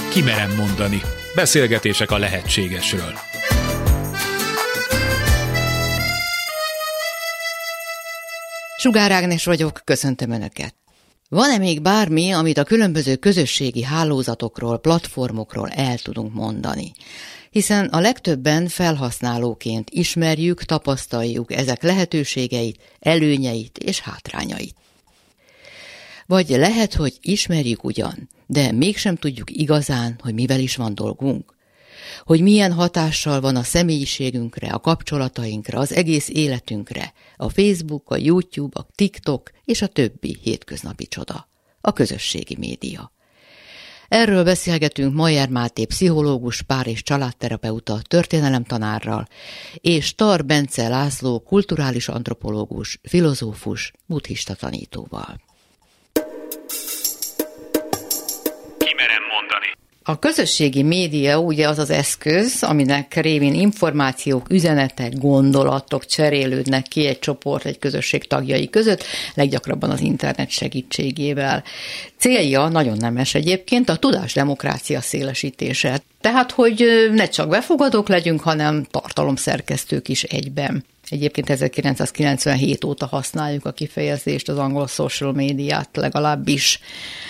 Ki merem mondani. Beszélgetések a lehetségesről. Sugár Ágnes vagyok, köszöntöm Önöket. Van-e még bármi, amit a különböző közösségi hálózatokról, platformokról el tudunk mondani? Hiszen a legtöbben felhasználóként ismerjük, tapasztaljuk ezek lehetőségeit, előnyeit és hátrányait. Vagy lehet, hogy ismerjük ugyan, de mégsem tudjuk igazán, hogy mivel is van dolgunk. Hogy milyen hatással van a személyiségünkre, a kapcsolatainkra, az egész életünkre, a Facebook, a YouTube, a TikTok és a többi hétköznapi csoda, a közösségi média. Erről beszélgetünk Mayer Máté pszichológus, pár- és családterapeuta, történelemtanárral, és Tar Bence László kulturális antropológus, filozófus, buddhista tanítóval. Ki merem mondani. A közösségi média ugye az az eszköz, aminek révén információk, üzenetek, gondolatok cserélődnek ki egy csoport, egy közösség tagjai között, leggyakrabban az internet segítségével. Célja nagyon nemes egyébként a tudásdemokrácia szélesítése. Tehát, hogy ne csak befogadók legyünk, hanem tartalomszerkesztők is egyben. Egyébként 1997 óta használjuk a kifejezést, az angol social médiát legalábbis.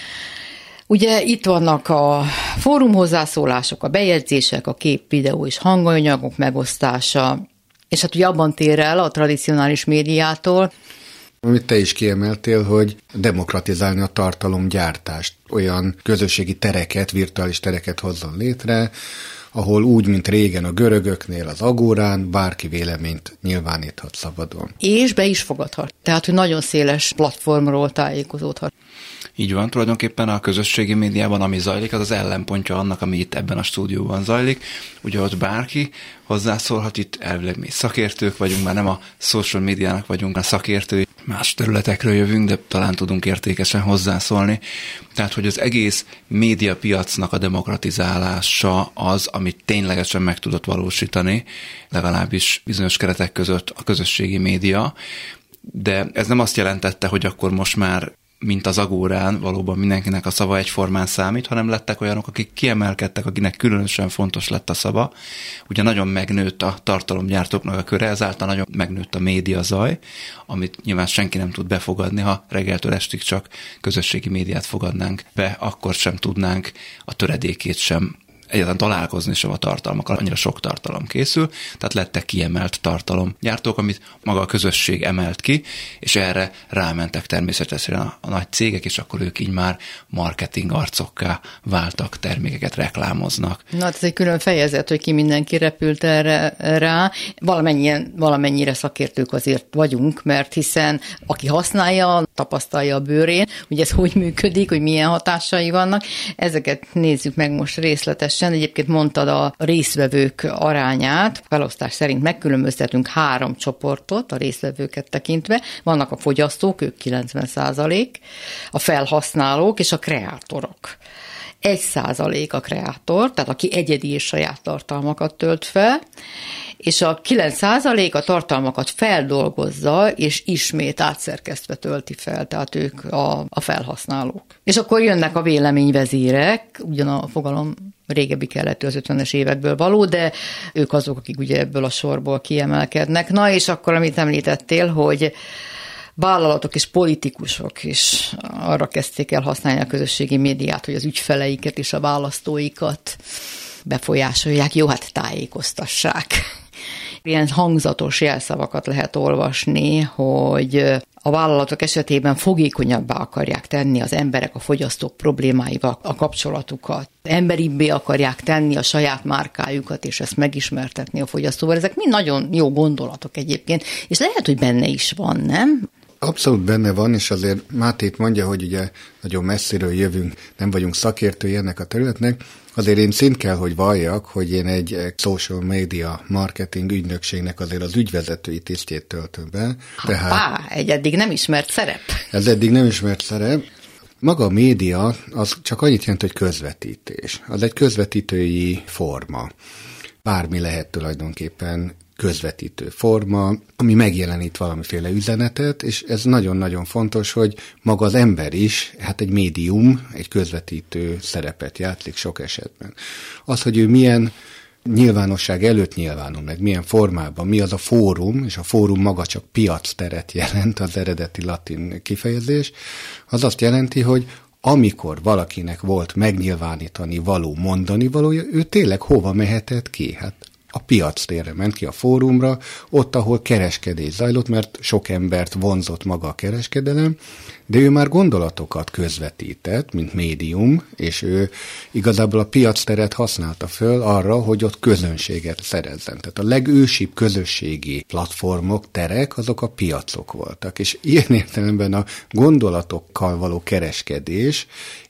Ugye itt vannak a fórum hozzászólások, a bejegyzések, a kép, videó és hanganyagok megosztása, és hát ugye abban tér el a tradicionális médiától. Amit te is kiemeltél, hogy demokratizálni a tartalomgyártást, olyan közösségi tereket, virtuális tereket hozzon létre, ahol úgy, mint régen a görögöknél az agórán, bárki véleményt nyilváníthat szabadon. És be is fogadhat. Tehát, hogy nagyon széles platformról tájékozódhat. Így van, tulajdonképpen a közösségi médiában, ami zajlik, az az ellenpontja annak, ami itt ebben a stúdióban zajlik. Ugye ott bárki hozzászólhat, itt elvileg mi szakértők vagyunk, már nem a social médiának vagyunk a szakértői, más területekről jövünk, de talán tudunk értékesen hozzászólni. Tehát, hogy az egész médiapiacnak a demokratizálása az, amit ténylegesen meg tudott valósítani, legalábbis bizonyos keretek között a közösségi média, de ez nem azt jelentette, hogy akkor most már mint az agórán, valóban mindenkinek a szava egyformán számít, hanem lettek olyanok, akik kiemelkedtek, akinek különösen fontos lett a szava. Ugye nagyon megnőtt a tartalomgyártóknak a köre, ezáltal nagyon megnőtt a médiazaj, amit nyilván senki nem tud befogadni, ha reggeltől estig csak közösségi médiát fogadnánk be, akkor sem tudnánk a töredékét sem egyáltalán találkozni sem a tartalmakkal, annyira sok tartalom készül, tehát lettek kiemelt tartalomgyártók, amit maga a közösség emelt ki, és erre rámentek természetesen a nagy cégek, és akkor ők így már marketing arcokká váltak, termékeket reklámoznak. Na, ez egy külön fejezet, hogy ki mindenki repült erre rá. Valamennyire szakértők azért vagyunk, mert hiszen aki használja, tapasztalja a bőrén, hogy ez hogy működik, hogy milyen hatásai vannak. Ezeket nézzük meg most részletesen. Egyébként mondtad a résztvevők arányát, felosztás szerint megkülönböztetünk 3 csoportot a résztvevőket tekintve. Vannak a fogyasztók, ők 90%, a felhasználók és a kreátorok. 1% a kreátor, tehát aki egyedi és saját tartalmakat tölt fel, és a 9% a tartalmakat feldolgozza, és ismét átszerkesztve tölti fel, tehát ők a felhasználók. És akkor jönnek a véleményvezérek, ugyan a fogalom régebbi keletű, az 50-es évekből való, de ők azok, akik ugye ebből a sorból kiemelkednek. Na, és akkor, amit említettél, hogy vállalatok és politikusok is arra kezdték el használni a közösségi médiát, hogy az ügyfeleiket és a választóikat befolyásolják, jó, hát tájékoztassák. Ilyen hangzatos jelszavakat lehet olvasni, hogy a vállalatok esetében fogékonyabbá akarják tenni az emberek, a fogyasztók problémáival a kapcsolatukat. Emberibbé akarják tenni a saját márkájukat, és ezt megismertetni a fogyasztóval. Ezek mind nagyon jó gondolatok egyébként, és lehet, hogy benne is van, nem? Abszolút benne van, és azért Máté mondja, hogy ugye nagyon messziről jövünk, nem vagyunk szakértői ennek a területnek, azért én szint kell, hogy valljak, hogy én egy social media marketing ügynökségnek azért az ügyvezetői tisztjét töltöm be. Egy eddig nem ismert szerep. Ez eddig nem ismert szerep. Maga a média az csak annyit jelent, hogy közvetítés. Az egy közvetítői forma. Bármi lehet tulajdonképpen közvetítő forma, ami megjelenít valamiféle üzenetet, és ez nagyon-nagyon fontos, hogy maga az ember is, hát egy médium, egy közvetítő szerepet játszik sok esetben. Az, hogy ő milyen nyilvánosság előtt nyilvánul meg, milyen formában, mi az a fórum, és a fórum maga csak piacteret jelent, az eredeti latin kifejezés, az azt jelenti, hogy amikor valakinek volt megnyilvánítani való, mondani valója, ő tényleg hova mehetett ki? Hát a piactérre ment ki, a fórumra, ott, ahol kereskedés zajlott, mert sok embert vonzott maga a kereskedelem, de ő már gondolatokat közvetített, mint médium, és ő igazából a piacteret használta föl arra, hogy ott közönséget szerezzen. Tehát a legősibb közösségi platformok, terek, azok a piacok voltak, és ilyen értelemben a gondolatokkal való kereskedés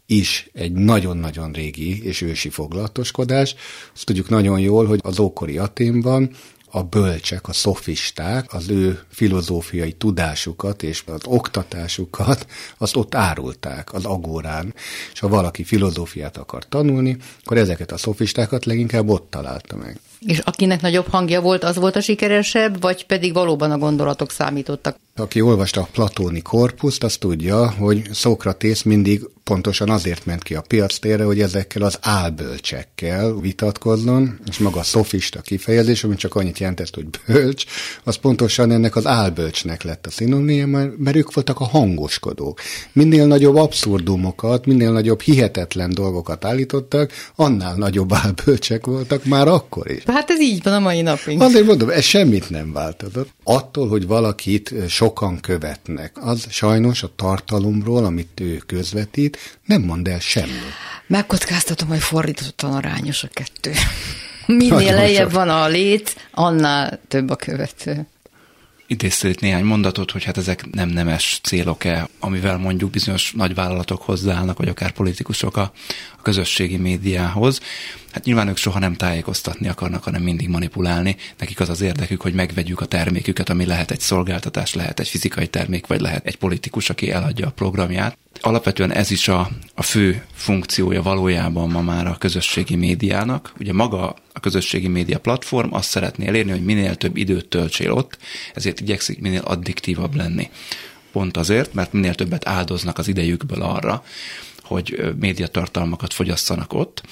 is egy nagyon-nagyon régi és ősi foglalatoskodás. Azt tudjuk nagyon jól, hogy az ókori Athénban a bölcsek, a szofisták, az ő filozófiai tudásukat és az oktatásukat, azt ott árulták az agórán. És ha valaki filozófiát akar tanulni, akkor ezeket a szofistákat leginkább ott találta meg. És akinek nagyobb hangja volt, az volt a sikeresebb, vagy pedig valóban a gondolatok számítottak? Aki olvasta a platóni korpuszt, az tudja, hogy Szókratész mindig pontosan azért ment ki a piactérre, hogy ezekkel az álbölcsekkel vitatkozzon, és maga a szofista kifejezés, ami csak annyit jelentett, hogy bölcs, az pontosan ennek az álbölcsnek lett a szinonimia, mert ők voltak a hangoskodók. Minél nagyobb abszurdumokat, minél nagyobb hihetetlen dolgokat állítottak, annál nagyobb álbölcsek voltak már akkor is. Hát ez így van a mai napig. Azért mondom, ez semmit nem változott. Attól, hogy valakit sokan követnek, az sajnos a tartalomról, amit ő közvetít, nem mond el semmit. Megkockáztatom, hogy fordítottan arányos a kettő. Minél lejjebb van a lét, annál több a követő. Idéztél itt néhány mondatot, hogy hát ezek nem nemes célok-e, amivel mondjuk bizonyos nagyvállalatok hozzáállnak, vagy akár politikusok a közösségi médiához. Hát nyilván ők soha nem tájékoztatni akarnak, hanem mindig manipulálni. Nekik az az érdekük, hogy megvegyük a terméküket, ami lehet egy szolgáltatás, lehet egy fizikai termék, vagy lehet egy politikus, aki eladja a programját. Alapvetően ez is a fő funkciója valójában ma már a közösségi médiának. Ugye maga a közösségi média platform azt szeretné elérni, hogy minél több időt töltsél ott, ezért igyekszik minél addiktívabb lenni. Pont azért, mert minél többet áldoznak az idejükből arra, hogy médiatartalmakat fogyasszanak ott,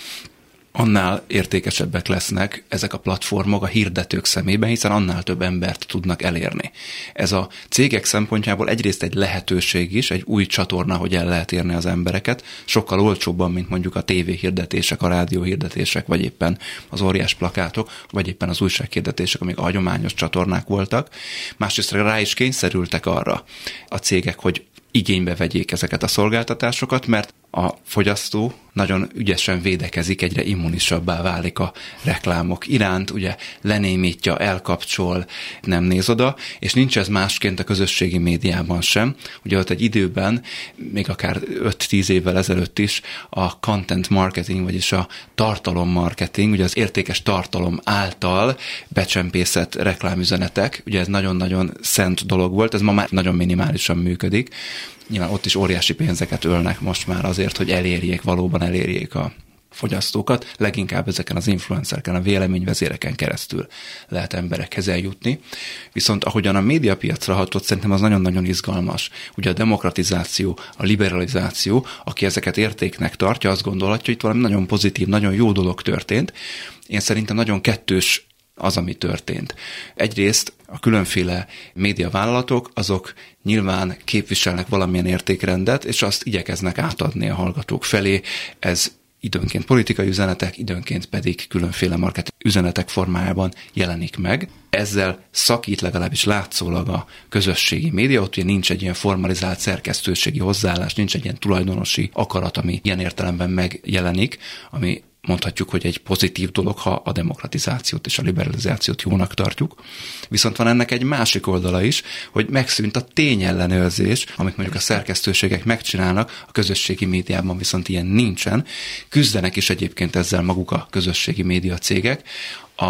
annál értékesebbek lesznek ezek a platformok a hirdetők szemében, hiszen annál több embert tudnak elérni. Ez a cégek szempontjából egyrészt egy lehetőség is, egy új csatorna, hogy el lehet érni az embereket, sokkal olcsóbban, mint mondjuk a tévéhirdetések, a rádióhirdetések, vagy éppen az óriás plakátok, vagy éppen az újsághirdetések, amik a hagyományos csatornák voltak. Másrészt rá is kényszerültek arra a cégek, hogy igénybe vegyék ezeket a szolgáltatásokat, mert a fogyasztó nagyon ügyesen védekezik, egyre immunisabbá válik a reklámok iránt, ugye lenémítja, elkapcsol, nem néz oda, és nincs ez másként a közösségi médiában sem. Ugye ott egy időben, még akár 5-10 évvel ezelőtt is a content marketing, vagyis a tartalommarketing, ugye az értékes tartalom által becsempészett reklámüzenetek, ugye ez nagyon-nagyon szent dolog volt, ez ma már nagyon minimálisan működik. Nyilván ott is óriási pénzeket ölnek most már azért, hogy valóban elérjék a fogyasztókat. Leginkább ezeken az influencereken, a véleményvezéreken keresztül lehet emberekhez eljutni. Viszont ahogyan a médiapiacra hatott, szerintem az nagyon-nagyon izgalmas. Ugye a demokratizáció, a liberalizáció, aki ezeket értéknek tartja, azt gondolhatja, hogy itt valami nagyon pozitív, nagyon jó dolog történt. Én szerintem nagyon kettős az, ami történt. Egyrészt a különféle médiavállalatok, azok nyilván képviselnek valamilyen értékrendet, és azt igyekeznek átadni a hallgatók felé. Ez időnként politikai üzenetek, időnként pedig különféle marketing üzenetek formájában jelenik meg. Ezzel szakít legalábbis látszólag a közösségi média, ott ugye nincs egy ilyen formalizált szerkesztőségi hozzáállás, nincs egy ilyen tulajdonosi akarat, ami ilyen értelemben megjelenik, ami mondhatjuk, hogy egy pozitív dolog, ha a demokratizációt és a liberalizációt jónak tartjuk. Viszont van ennek egy másik oldala is, hogy megszűnt a tényellenőrzés, amit mondjuk a szerkesztőségek megcsinálnak, a közösségi médiában viszont ilyen nincsen. Küzdenek is egyébként ezzel maguk a közösségi média cégek. A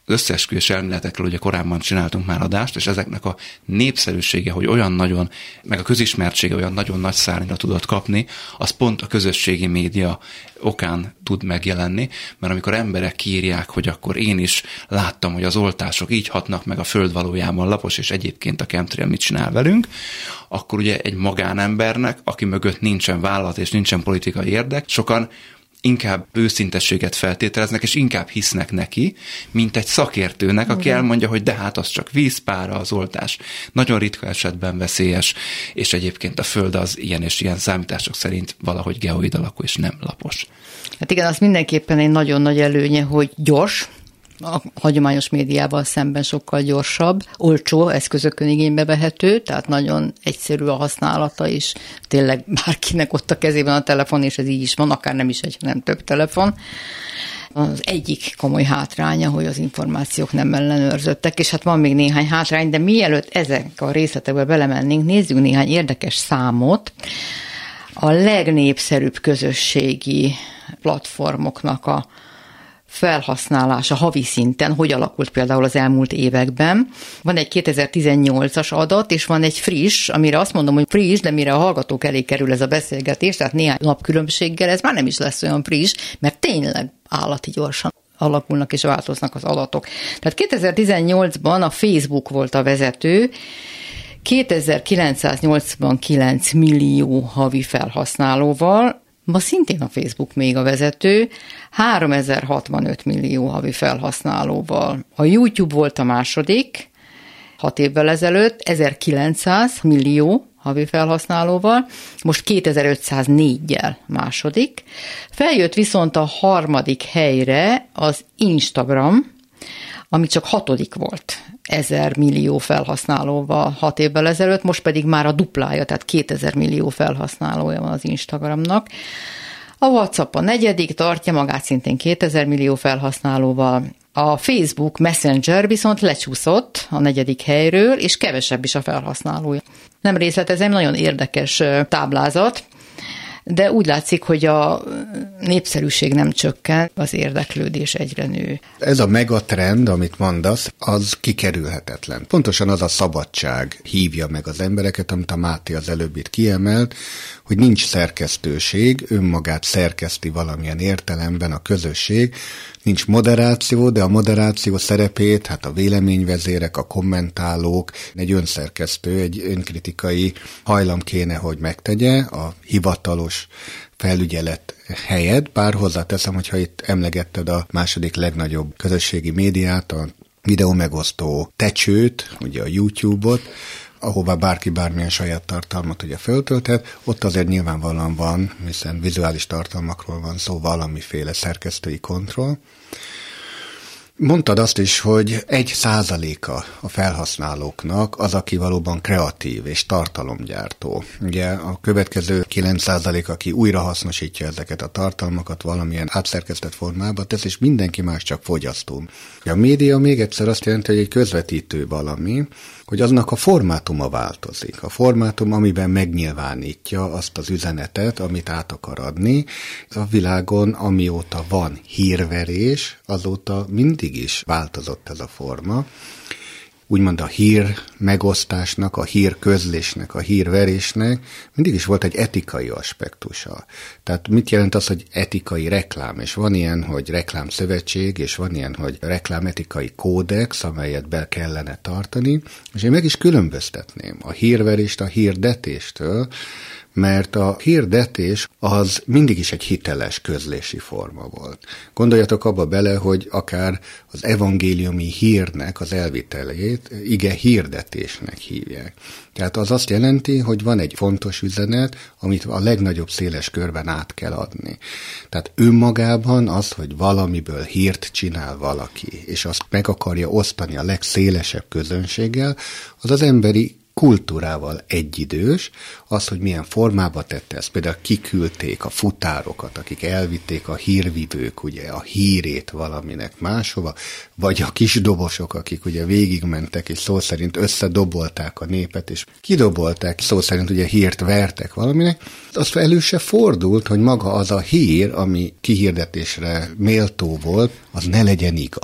összeesküvés elméletekről ugye korábban csináltunk már adást, és ezeknek a népszerűsége, hogy olyan nagyon, meg a közismertsége olyan nagyon nagy szárnyra tudott kapni, az pont a közösségi média okán tud megjelenni, mert amikor emberek kiírják, hogy akkor én is láttam, hogy az oltások így hatnak meg a föld valójában lapos, és egyébként a chemtrail mit csinál velünk, akkor ugye egy magánembernek, aki mögött nincsen vállalat és nincsen politikai érdek, sokan inkább őszintességet feltételeznek, és inkább hisznek neki, mint egy szakértőnek, aki elmondja, hogy de hát az csak vízpára, az oltás nagyon ritka esetben veszélyes, és egyébként a Föld az ilyen és ilyen számítások szerint valahogy geoid alakú, és nem lapos. Hát igen, az mindenképpen egy nagyon nagy előnye, hogy gyors, a hagyományos médiával szemben sokkal gyorsabb, olcsó eszközökön igénybe vehető, tehát nagyon egyszerű a használata is, tényleg bárkinek ott a kezében a telefon, és ez így is van, akár nem is egy, hanem több telefon. Az egyik komoly hátránya, hogy az információk nem ellenőrzöttek, és hát van még néhány hátrány, de mielőtt ezek a részletekbe belemennénk, nézzünk néhány érdekes számot. A legnépszerűbb közösségi platformoknak a felhasználása havi szinten, hogy alakult például az elmúlt években. Van egy 2018-as adat, és van egy friss, amire azt mondom, hogy friss, de mire a hallgatók elé kerül ez a beszélgetés, tehát néhány nap különbséggel, ez már nem is lesz olyan friss, mert tényleg állati gyorsan alakulnak és változnak az adatok. Tehát 2018-ban a Facebook volt a vezető, 2989 millió havi felhasználóval, ma szintén a Facebook még a vezető, 3065 millió havi felhasználóval. A YouTube volt a második, 6 évvel ezelőtt, 1900 millió havi felhasználóval, most 2504-jel második. Feljött viszont a harmadik helyre az Instagram, ami csak 6. volt, 1000 millió felhasználóval 6 évvel ezelőtt, most pedig már a duplája, tehát 2000 millió felhasználója van az Instagramnak. A WhatsApp a 4. tartja magát szintén 2000 millió felhasználóval. A Facebook Messenger viszont lecsúszott a 4. helyről, és kevesebb is a felhasználója. Nem részletezem, nagyon érdekes táblázat, de úgy látszik, hogy a népszerűség nem csökken, az érdeklődés egyre nő. Ez a megatrend, amit mondasz, az kikerülhetetlen. Pontosan az a szabadság hívja meg az embereket, amit a Máté az előbb itt kiemelt, hogy nincs szerkesztőség, önmagát szerkeszti valamilyen értelemben a közösség, nincs moderáció, de a moderáció szerepét, hát a véleményvezérek, a kommentálók, egy önszerkesztő, egy önkritikai hajlam kéne, hogy megtegye a hivatalos felügyelet helyett, bár hozzáteszem, hogyha itt emlegetted a második legnagyobb közösségi médiát, a videó megosztó tecsőt, ugye a YouTube-ot, ahová bárki bármilyen saját tartalmat ugye föltölthet, ott azért nyilvánvalóan van, hiszen vizuális tartalmakról van szó, valamiféle szerkesztői kontroll. Mondtad azt is, hogy 1%-a a felhasználóknak az, aki valóban kreatív és tartalomgyártó. Ugye a következő 9%, aki újra hasznosítja ezeket a tartalmakat valamilyen átszerkesztett formába tesz, és mindenki más csak fogyasztó. A média még egyszer azt jelenti, hogy egy közvetítő valami, hogy aznak a formátuma változik. A formátum, amiben megnyilvánítja azt az üzenetet, amit át akar adni. A világon, amióta van hírverés, azóta mindig is változott ez a forma. Úgymond a hír megosztásnak, a hír közlésnek, a hírverésnek mindig is volt egy etikai aspektusa. Tehát mit jelent az, hogy etikai reklám? És van ilyen, hogy reklámszövetség, és van ilyen, hogy reklámetikai kódex, amelyet be kellene tartani, és én meg is különböztetném a hírverést a hirdetéstől, mert a hirdetés az mindig is egy hiteles közlési forma volt. Gondoljatok abba bele, hogy akár az evangéliumi hírnek az elvitelét ige hirdetésnek hívják. Tehát az azt jelenti, hogy van egy fontos üzenet, amit a legnagyobb széles körben át kell adni. Tehát önmagában az, hogy valamiből hírt csinál valaki, és azt meg akarja osztani a legszélesebb közönséggel, az az emberi kultúrával egyidős, az, hogy milyen formába tette ezt. Például kiküldték a futárokat, akik elvitték a hírvivők, ugye a hírét valaminek máshova, vagy a kis dobosok, akik ugye végigmentek, és szó szerint összedobolták a népet, és kidobolták, szó szerint ugye hírt vertek valaminek. Azt elő se fordult, hogy maga az a hír, ami kihirdetésre méltó volt, az ne legyen igaz.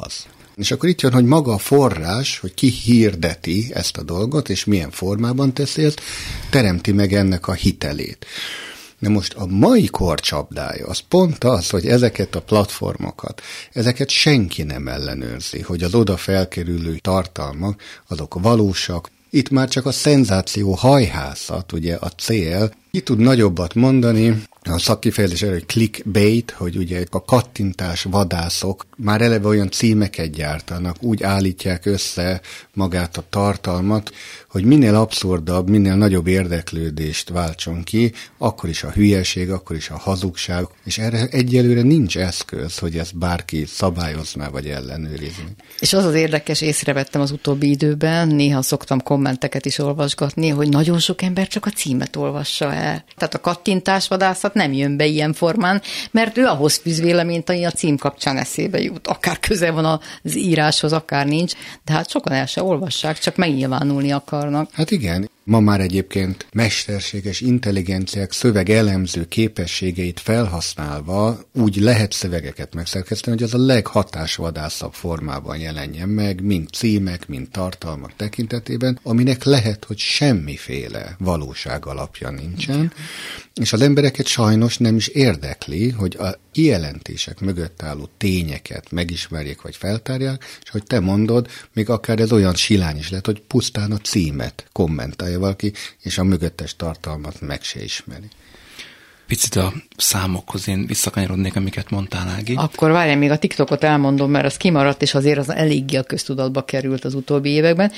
És akkor itt jön, hogy maga a forrás, hogy ki hirdeti ezt a dolgot, és milyen formában teszi ezt, teremti meg ennek a hitelét. De most a mai kor csapdája az pont az, hogy ezeket a platformokat, ezeket senki nem ellenőrzi, hogy az oda felkerülő tartalmak, azok valósak. Itt már csak a szenzáció hajhászat, ugye a cél. Ki tud nagyobbat mondani, a szakkifejezés erre, hogy clickbait, hogy ugye a kattintás vadászok már eleve olyan címeket gyártanak, úgy állítják össze magát a tartalmat, hogy minél abszurdabb, minél nagyobb érdeklődést váltson ki, akkor is a hülyeség, akkor is a hazugság, és erre egyelőre nincs eszköz, hogy ezt bárki szabályozná vagy ellenőrizni. És az érdekes, észrevettem az utóbbi időben, néha szoktam kommenteket is olvasgatni, hogy nagyon sok ember csak a címet olvassa el. Tehát a kattintásvadászat nem jön be ilyen formán, mert ő ahhoz fűz véleményt, ami a cím kapcsán eszébe jut. Akár közel van az íráshoz, akár nincs, de hát sokan el se olvassák, csak megnyilvánulni akarnak. Hát igen, ma már egyébként mesterséges intelligenciák szövegelemző képességeit felhasználva úgy lehet szövegeket megszerkeszteni, hogy az a leghatásvadászabb formában jelenjen meg, mind címek, mind tartalmak tekintetében, aminek lehet, hogy semmiféle valóság alapja nincsen, és az embereket sajnos nem is érdekli, hogy a kijelentések mögött álló tényeket megismerjék vagy feltárják, és hogy te mondod, még akár ez olyan silány is lehet, hogy pusztán a címet kommentálja valaki, és a mögöttes tartalmat meg se ismeri. Picit a számokhoz én visszakanyarodnék, amiket mondtál, Ági. Akkor várjál, még a TikTokot elmondom, mert az kimaradt, és azért az eléggé a köztudatba került az utóbbi években.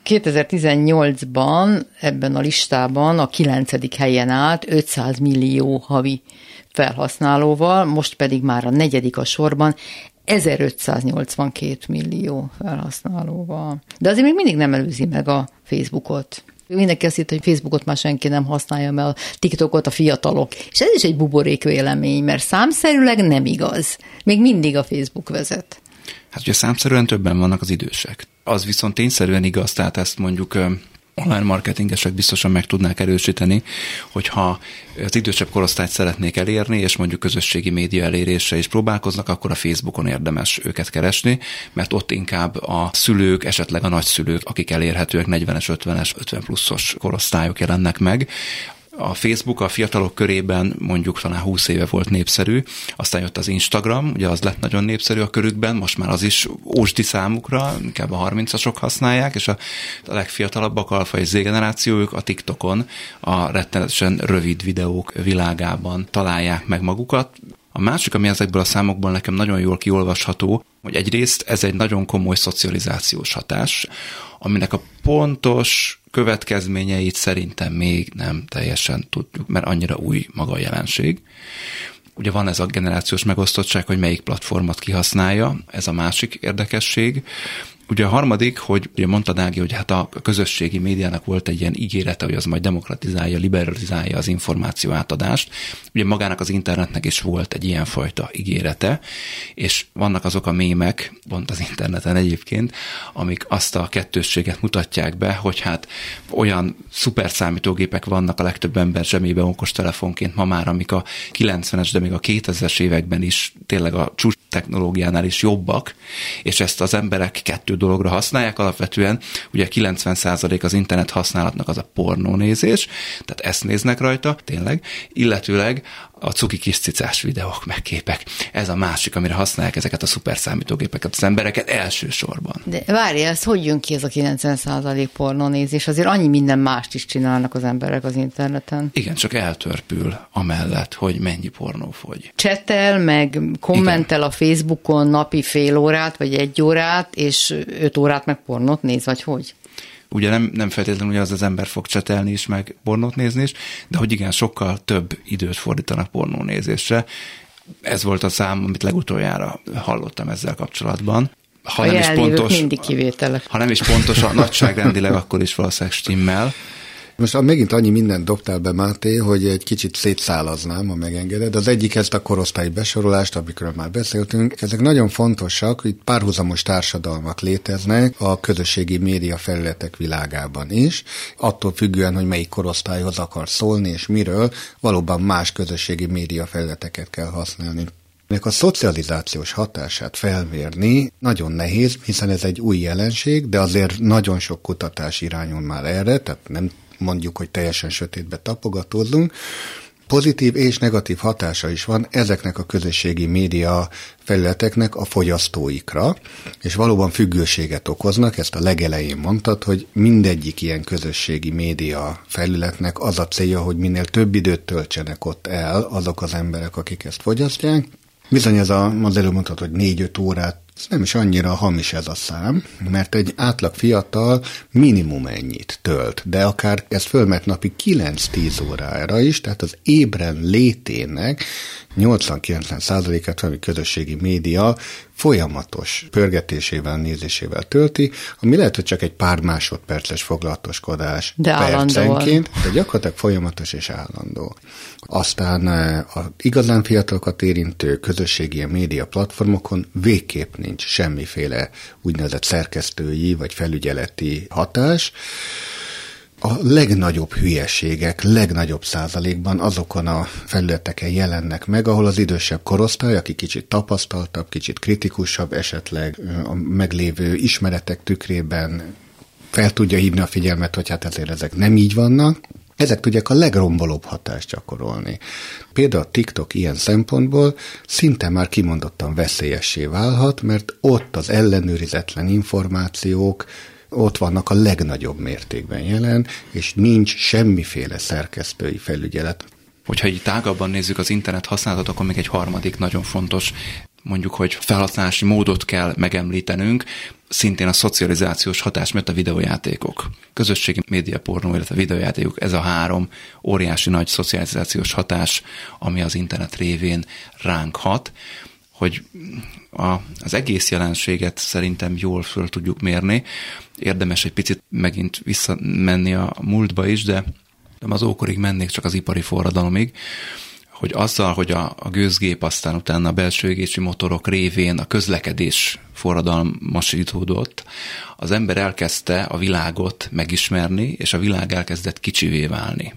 2018-ban ebben a listában a 9. helyen állt 500 millió havi felhasználóval, most pedig már a 4. a sorban 1582 millió felhasználóval. De azért még mindig nem előzi meg a Facebookot. Mindenki azt hitt, hogy Facebookot már senki nem használja, mert a TikTokot a fiatalok. És ez is egy buborék vélemény, mert számszerűleg nem igaz. Még mindig a Facebook vezet. Hát ugye számszerűen többen vannak az idősek. Az viszont tényszerűen igaz, tehát ezt mondjuk online marketingesek biztosan meg tudnák erősíteni, hogyha az idősebb korosztályt szeretnék elérni, és mondjuk közösségi média elérésre is próbálkoznak, akkor a Facebookon érdemes őket keresni, mert ott inkább a szülők, esetleg a nagyszülők, akik elérhetőek, 40-es, 50-es, 50 pluszos korosztályok jelennek meg. A Facebook a fiatalok körében mondjuk talán 20 éve volt népszerű, aztán jött az Instagram, ugye az lett nagyon népszerű a körükben, most már az is ósdi számukra, inkább a 30-asok használják, és a legfiatalabbak, alfa és Z-generáció, ők a TikTokon a rettenetesen rövid videók világában találják meg magukat. A másik, ami ezekből a számokból nekem nagyon jól kiolvasható, hogy egyrészt ez egy nagyon komoly szocializációs hatás, aminek a pontos következményeit szerintem még nem teljesen tudjuk, mert annyira új maga a jelenség. Ugye van ez a generációs megosztottság, hogy melyik platformot kihasználja, ez a másik érdekesség. Ugye a harmadik, hogy ugye mondtad, Ági, hogy hát a közösségi médiának volt egy ilyen ígérete, hogy az majd demokratizálja, liberalizálja az információ átadást. Ugye magának az internetnek is volt egy ilyenfajta ígérete, és vannak azok a mémek, pont az interneten egyébként, amik azt a kettősséget mutatják be, hogy hát olyan szuper számítógépek vannak a legtöbb ember zsebében okostelefonként ma már, amik a 90-es, de még a 2000-es években is tényleg a csúcs technológiánál is jobbak, és ezt az emberek kettő dologra használják alapvetően. Ugye 90% az internet használatnak az a pornónézés, tehát ezt néznek rajta, tényleg, illetőleg a cuki kis cicás videók, meg képek. Ez a másik, amire használják ezeket a szuperszámítógépeket az embereket elsősorban. De várj, ez hogy jön ki ez a 90% pornónézés? Azért annyi minden mást is csinálnak az emberek az interneten. Igen, csak eltörpül amellett, hogy mennyi pornó fogy. Csetel, meg kommentel igen. A Facebookon napi fél órát, vagy 1 órát, és 5 órát meg pornót néz, vagy hogy? Ugye nem feltétlenül az ember fog csetelni is, meg pornót nézni is, de hogy igen, sokkal több időt fordítanak pornónézésre. Ez volt a szám, amit legutoljára hallottam ezzel kapcsolatban. Ha nem is pontos, mindig kivételek. Ha nem is pontos a nagyságrendileg, akkor is valószínűleg stimmel. Most megint annyi mindent dobtál be, Máté, hogy egy kicsit szétszálaznám, ha megengeded. Az egyik ezt a korosztályi besorolást, amikről már beszéltünk. Ezek nagyon fontosak, hogy párhuzamos társadalmak léteznek a közösségi média felületek világában is. Attól függően, hogy melyik korosztályhoz akar szólni és miről, valóban más közösségi média felületeket kell használni. a szocializációs hatását felmérni nagyon nehéz, hiszen ez egy új jelenség, de azért nagyon sok kutatás irányul már erre, tehát nem mondjuk, hogy teljesen sötétbe tapogatózunk. Pozitív és negatív hatása is van ezeknek a közösségi média felületeknek a fogyasztóikra, és valóban függőséget okoznak, ezt a legelején mondtad, hogy mindegyik ilyen közösségi média felületnek az a célja, hogy minél több időt töltsenek ott el azok az emberek, akik ezt fogyasztják. Bizony az előbb mondtad, hogy 4-5 órát, ez nem is annyira hamis ez a szám, mert egy átlag fiatal minimum ennyit tölt, de akár ez fölmet napi 9-10 órára is, tehát az ébren létének 80-90%-át valami közösségi média folyamatos pörgetésével, nézésével tölti, ami lehet, hogy csak egy pár másodperces foglalatoskodás percenként, de gyakorlatilag folyamatos és állandó. Aztán az igazán fiatalokat érintő közösségi média platformokon végképp nincs semmiféle úgynevezett szerkesztői vagy felügyeleti hatás. A legnagyobb hülyeségek, legnagyobb százalékban azokon a felületeken jelennek meg, ahol az idősebb korosztály, aki kicsit tapasztaltabb, kicsit kritikusabb, esetleg a meglévő ismeretek tükrében fel tudja hívni a figyelmet, hogy hát ezért ezek nem így vannak. Ezek tudják a legrombolóbb hatást gyakorolni. Például a TikTok ilyen szempontból szinte már kimondottan veszélyessé válhat, mert ott az ellenőrizetlen információk ott vannak a legnagyobb mértékben jelen, és nincs semmiféle szerkesztői felügyelet. Hogyha így tágabban nézzük az internet használatot, akkor még egy harmadik nagyon fontos, mondjuk, hogy felhasználási módot kell megemlítenünk, szintén a szocializációs hatás, mert a videójátékok. Közösségi média, pornó, illetve videójátékok, ez a 3 óriási nagy szocializációs hatás, ami az internet révén ránk hat, hogy az egész jelenséget szerintem jól föl tudjuk mérni. Érdemes egy picit megint visszamenni a múltba is, de az ókorig mennék, csak az ipari forradalomig, hogy azzal, hogy a gőzgép, aztán utána a belső égési motorok révén a közlekedés forradalmasítódott, az ember elkezdte a világot megismerni, és a világ elkezdett kicsivé válni.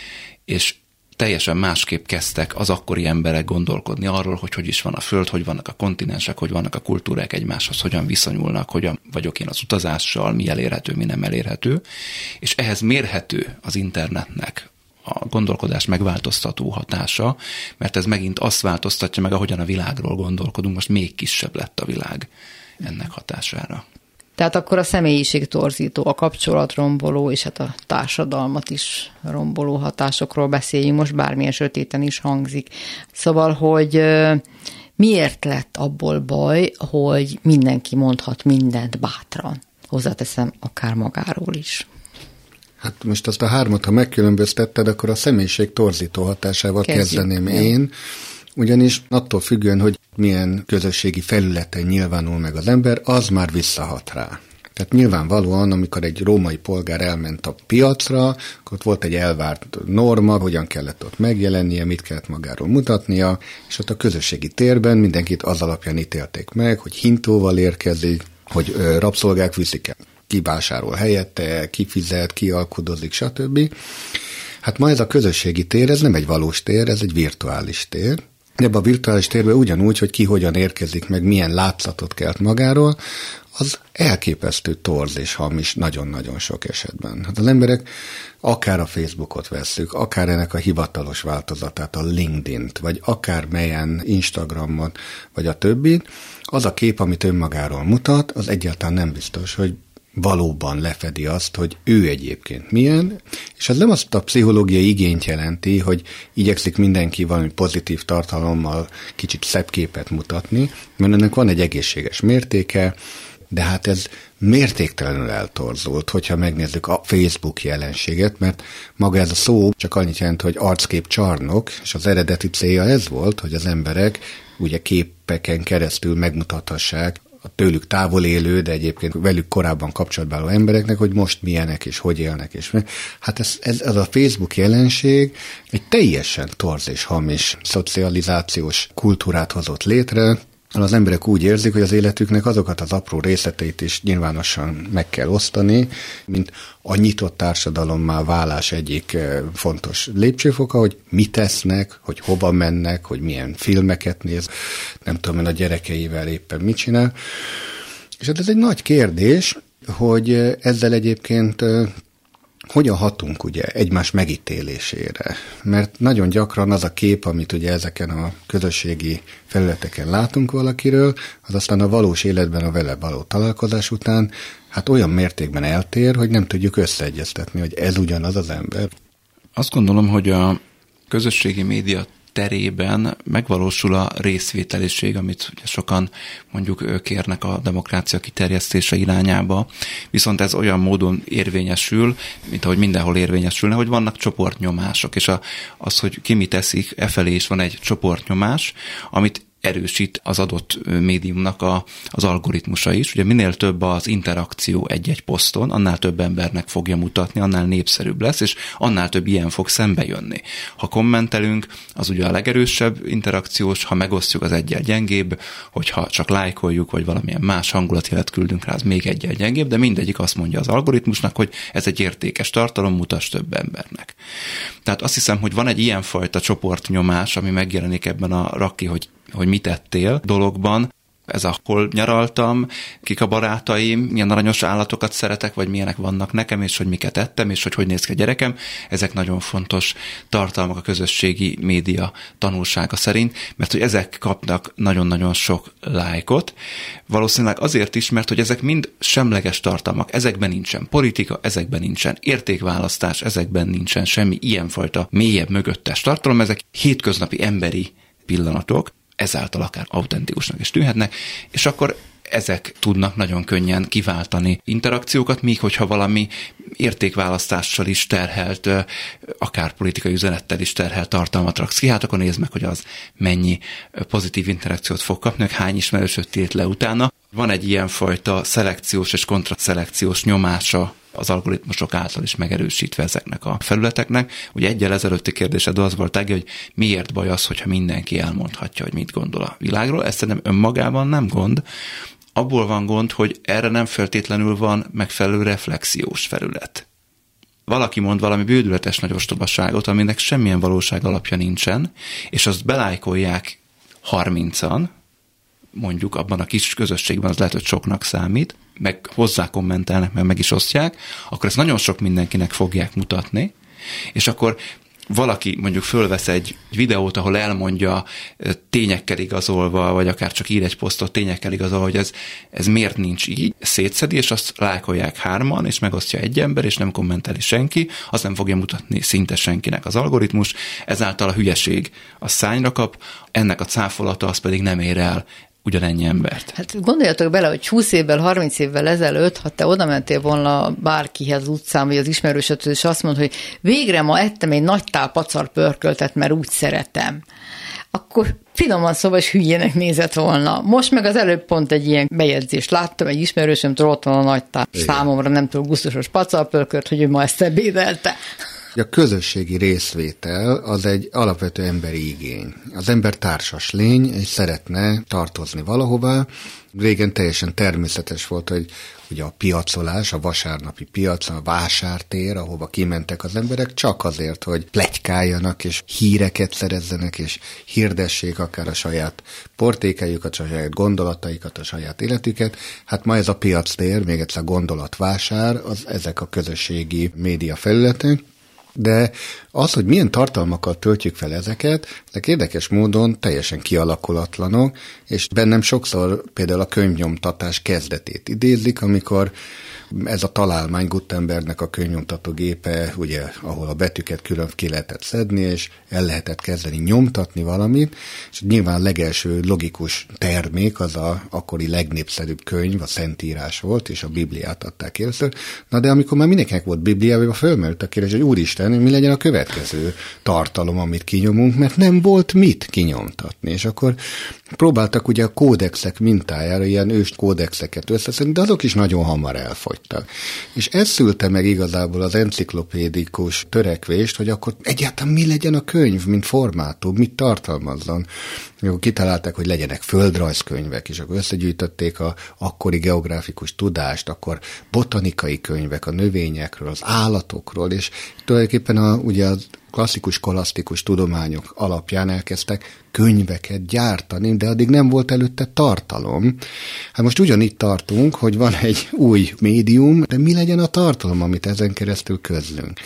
És teljesen másképp kezdtek az akkori emberek gondolkodni arról, hogy is van a Föld, hogy vannak a kontinensek, hogy vannak a kultúrák egymáshoz, hogyan viszonyulnak, hogyan vagyok én az utazással, mi elérhető, mi nem elérhető, és ehhez mérhető az internetnek a gondolkodás megváltoztató hatása, mert ez megint azt változtatja meg, ahogyan a világról gondolkodunk, most még kisebb lett a világ ennek hatására. Tehát akkor a személyiség torzító, a kapcsolatromboló, és hát a társadalmat is romboló hatásokról beszéljünk, most bármilyen sötéten is hangzik. Szóval, hogy miért lett abból baj, hogy mindenki mondhat mindent bátran? Hozzáteszem, akár magáról is. Hát most azt a 3, ha megkülönböztetted, akkor a személyiség torzító hatásával kezdeném én, ugyanis attól függően, hogy milyen közösségi felületen nyilvánul meg az ember, az már visszahat rá. Tehát nyilvánvalóan, amikor egy római polgár elment a piacra, akkor ott volt egy elvárt norma, hogyan kellett ott megjelennie, mit kellett magáról mutatnia, és ott a közösségi térben mindenkit az alapján ítélték meg, hogy hintóval érkezik, hogy rabszolgák viszik el, ki vásárol helyette, ki fizet, ki alkudozik, stb. Hát ma ez a közösségi tér, ez nem egy valós tér, ez egy virtuális tér. Ebben a virtuális térben ugyanúgy, hogy ki hogyan érkezik, meg milyen látszatot kelt magáról, az elképesztő torz és hamis nagyon-nagyon sok esetben. Hát az emberek, akár a Facebookot vesszük, akár ennek a hivatalos változatát, a LinkedIn-t, vagy akár melyen Instagramot, vagy a többit, az a kép, amit önmagáról mutat, az egyáltalán nem biztos, hogy valóban lefedi azt, hogy ő egyébként milyen, és ez nem azt a pszichológiai igényt jelenti, hogy igyekszik mindenki valami pozitív tartalommal kicsit szebb képet mutatni, mert ennek van egy egészséges mértéke, de hát ez mértéktelenül eltorzult, hogyha megnézzük a Facebook jelenséget, mert maga ez a szó csak annyit jelent, hogy arckép csarnok, és az eredeti célja ez volt, hogy az emberek ugye képeken keresztül megmutathassák a tőlük távol élő, de egyébként velük korábban kapcsolatban álló embereknek, hogy most milyenek és hogy élnek. És hát ez a Facebook jelenség egy teljesen torz és hamis szocializációs kultúrát hozott létre, az emberek úgy érzik, hogy az életüknek azokat az apró részleteit is nyilvánosan meg kell osztani, mint a nyitott társadalommá válás egyik fontos lépcsőfoka, hogy mit tesznek, hogy hova mennek, hogy milyen filmeket néz, nem tudom én a gyerekeivel éppen mit csinál. És hát ez egy nagy kérdés, hogy ezzel egyébként hogyan hatunk ugye egymás megítélésére? Mert nagyon gyakran az a kép, amit ugye ezeken a közösségi felületeken látunk valakiről, az aztán a valós életben a vele való találkozás után hát olyan mértékben eltér, hogy nem tudjuk összeegyeztetni, hogy ez ugyanaz az ember. Azt gondolom, hogy a közösségi média terében megvalósul a részvételiség, amit sokan mondjuk kérnek a demokrácia kiterjesztése irányába, viszont ez olyan módon érvényesül, mint ahogy mindenhol érvényesülne, hogy vannak csoportnyomások, és az, hogy ki mit teszik, efelé is van egy csoportnyomás, amit erősít az adott médiumnak az algoritmusa is. Ugye minél több az interakció egy-egy poszton, annál több embernek fogja mutatni, annál népszerűbb lesz, és annál több ilyen fog szembe jönni. Ha kommentelünk, az ugye a legerősebb interakciós, ha megosztjuk, az egyel gyengébb, hogyha csak lájkoljuk, vagy valamilyen más hangulatjelet küldünk rá, az még egyel gyengébb, de mindegyik azt mondja az algoritmusnak, hogy ez egy értékes tartalom, mutass több embernek. Tehát azt hiszem, hogy van egy ilyenfajta csoportnyomás, ami megjelenik ebben a Raki, hogy mit tettél dologban. Ez a hol nyaraltam, kik a barátaim, milyen aranyos állatokat szeretek, vagy milyenek vannak nekem, és hogy miket ettem, és hogy néz ki a gyerekem. Ezek nagyon fontos tartalmak a közösségi média tanulsága szerint, mert hogy ezek kapnak nagyon-nagyon sok lájkot. Valószínűleg azért is, mert hogy ezek mind semleges tartalmak. Ezekben nincsen politika, ezekben nincsen értékválasztás, ezekben nincsen semmi ilyenfajta mélyebb mögöttes tartalom. Ezek hétköznapi emberi pillanatok, ezáltal akár autentikusnak is tűnhetnek, és akkor ezek tudnak nagyon könnyen kiváltani interakciókat, míg hogyha valami értékválasztással is terhelt, akár politikai üzenettel is terhelt tartalmat raksz ki, hát akkor nézd meg, hogy az mennyi pozitív interakciót fog kapni, hogy hány ismerősöt tilt le utána. Van egy ilyenfajta szelekciós és kontraszelekciós nyomása az algoritmusok által is megerősítve ezeknek a felületeknek. Ugye egyel ezelőtti kérdésed az volt, hogy miért baj az, hogyha mindenki elmondhatja, hogy mit gondol a világról. Ez szerintem önmagában nem gond. Abból van gond, hogy erre nem feltétlenül van megfelelő reflexiós felület. Valaki mond valami bődületes nagy ostobaságot, aminek semmilyen valóság alapja nincsen, és azt belájkolják 30-an, mondjuk abban a kis közösségben, az lehet, hogy soknak számít, meg hozzá kommentelnek, meg is osztják, akkor ezt nagyon sok mindenkinek fogják mutatni, és akkor valaki mondjuk fölvesz egy videót, ahol elmondja tényekkel igazolva, vagy akár csak ír egy posztot tényekkel igazolva, hogy ez miért nincs így, szétszedi, és azt lájkolják 3-an, és megosztja egy ember, és nem kommenteli senki, azt nem fogja mutatni szinte senkinek az algoritmus, ezáltal a hülyeség a szányra kap, ennek a cáfolata az pedig nem ér el ugyanennyi embert. Hát gondoljatok bele, hogy 20 évvel, 30 évvel ezelőtt, ha te oda mentél volna bárkihez utcán, vagy az ismerősödhöz, és azt mondod, hogy végre ma ettem egy nagy tál pacarpörköltet, mert úgy szeretem, akkor finoman szóval is hülyének nézett volna. Most meg az előbb pont egy ilyen bejegyzést láttam, egy ismerősömtől ott van a nagy tál. Számomra nem túl gusztusos pacarpörkölt, hogy ő ma ezt ebédelte. A közösségi részvétel az egy alapvető emberi igény. Az ember társas lény, és szeretne tartozni valahová. Régen teljesen természetes volt, hogy ugye a piacolás, a vasárnapi piac, a vásártér, ahova kimentek az emberek, csak azért, hogy pletykáljanak, és híreket szerezzenek, és hirdessék akár a saját portékájukat, a saját gondolataikat, a saját életüket. Hát ma ez a piactér, még egyszer gondolatvásár, az ezek a közösségi média felületek. De az, hogy milyen tartalmakkal töltjük fel ezeket érdekes módon teljesen kialakulatlanok, és bennem sokszor például a könyvnyomtatás kezdetét idézik, amikor ez a találmány Gutenbergnek a könyvnyomtatógépe, ugye, ahol a betűket külön ki lehetett szedni, és el lehetett kezdeni nyomtatni valamit, és nyilván a legelső logikus termék az a akkori legnépszerűbb könyv, a Szentírás volt, és a Bibliát adták először. Na de amikor már mindenkinek volt Bibliája, fölmerült a kérdés, hogy úristen, eldönteni, mi legyen a következő tartalom, amit kinyomunk, mert nem volt mit kinyomtatni. És akkor próbáltak ugye a kódexek mintájára ilyen ős kódexeket összeszedni, de azok is nagyon hamar elfogytak. És ez szülte meg igazából az enciklopédikus törekvést, hogy akkor egyáltalán mi legyen a könyv, mint formátum, mit tartalmazzon. Akkor kitalálták, hogy legyenek földrajzkönyvek, és akkor összegyűjtötték a akkori geográfikus tudást, akkor botanikai könyvek a növényekről, az állatokról, és tulajdonképpen ugye a klasszikus, kolasztikus tudományok alapján elkezdtek könyveket gyártani, de addig nem volt előtte tartalom. Hát most ugyanígy tartunk, hogy van egy új médium, de mi legyen a tartalom, amit ezen keresztül közlünk.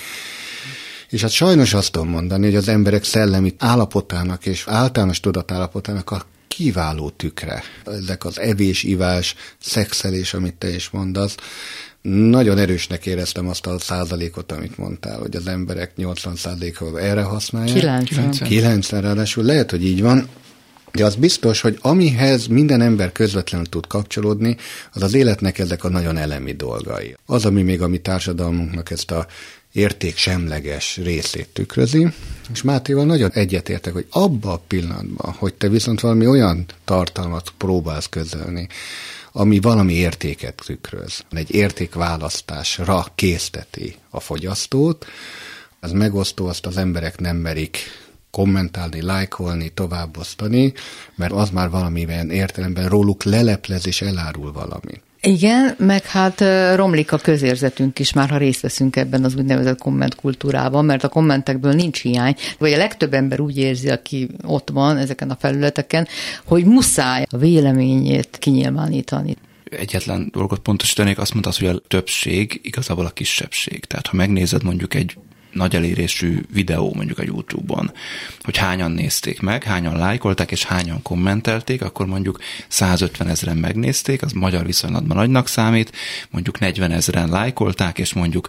És hát sajnos azt tudom mondani, hogy az emberek szellemi állapotának és általános tudatállapotának a kiváló tükre. Ezek az evés, ivás, szexelés, amit te is mondasz, nagyon erősnek éreztem azt a százalékot, amit mondtál, hogy az emberek 80%-a erre használják. 90 ráadásul lehet, hogy így van, de az biztos, hogy amihez minden ember közvetlenül tud kapcsolódni, az az életnek ezek a nagyon elemi dolgai. Az, ami még a mi társadalmunknak ezt a értéksemleges részét tükrözi, és Mátéval nagyon egyetértek, hogy abban a pillanatban, hogy te viszont valami olyan tartalmat próbálsz közölni, ami valami értéket tükröz, egy értékválasztásra készteti a fogyasztót, az megosztó, azt az emberek nem merik kommentálni, lájkolni, továbbosztani, mert az már valamilyen értelemben róluk leleplez és elárul valami. Igen, meg hát romlik a közérzetünk is már, ha részt veszünk ebben az úgynevezett kommentkultúrában, mert a kommentekből nincs hiány, vagy a legtöbb ember úgy érzi, aki ott van ezeken a felületeken, hogy muszáj a véleményét kinyilvánítani. Egyetlen dolgot pontosítanék, azt mondtad, hogy a többség igazából a kisebbség. Tehát ha megnézed mondjuk egy nagy elérésű videó mondjuk a YouTube-on, hogy hányan nézték meg, hányan lájkolták és hányan kommentelték, akkor mondjuk 150 000 megnézték, az magyar viszonylatban nagynak számít, mondjuk 40 000 lájkolták, és mondjuk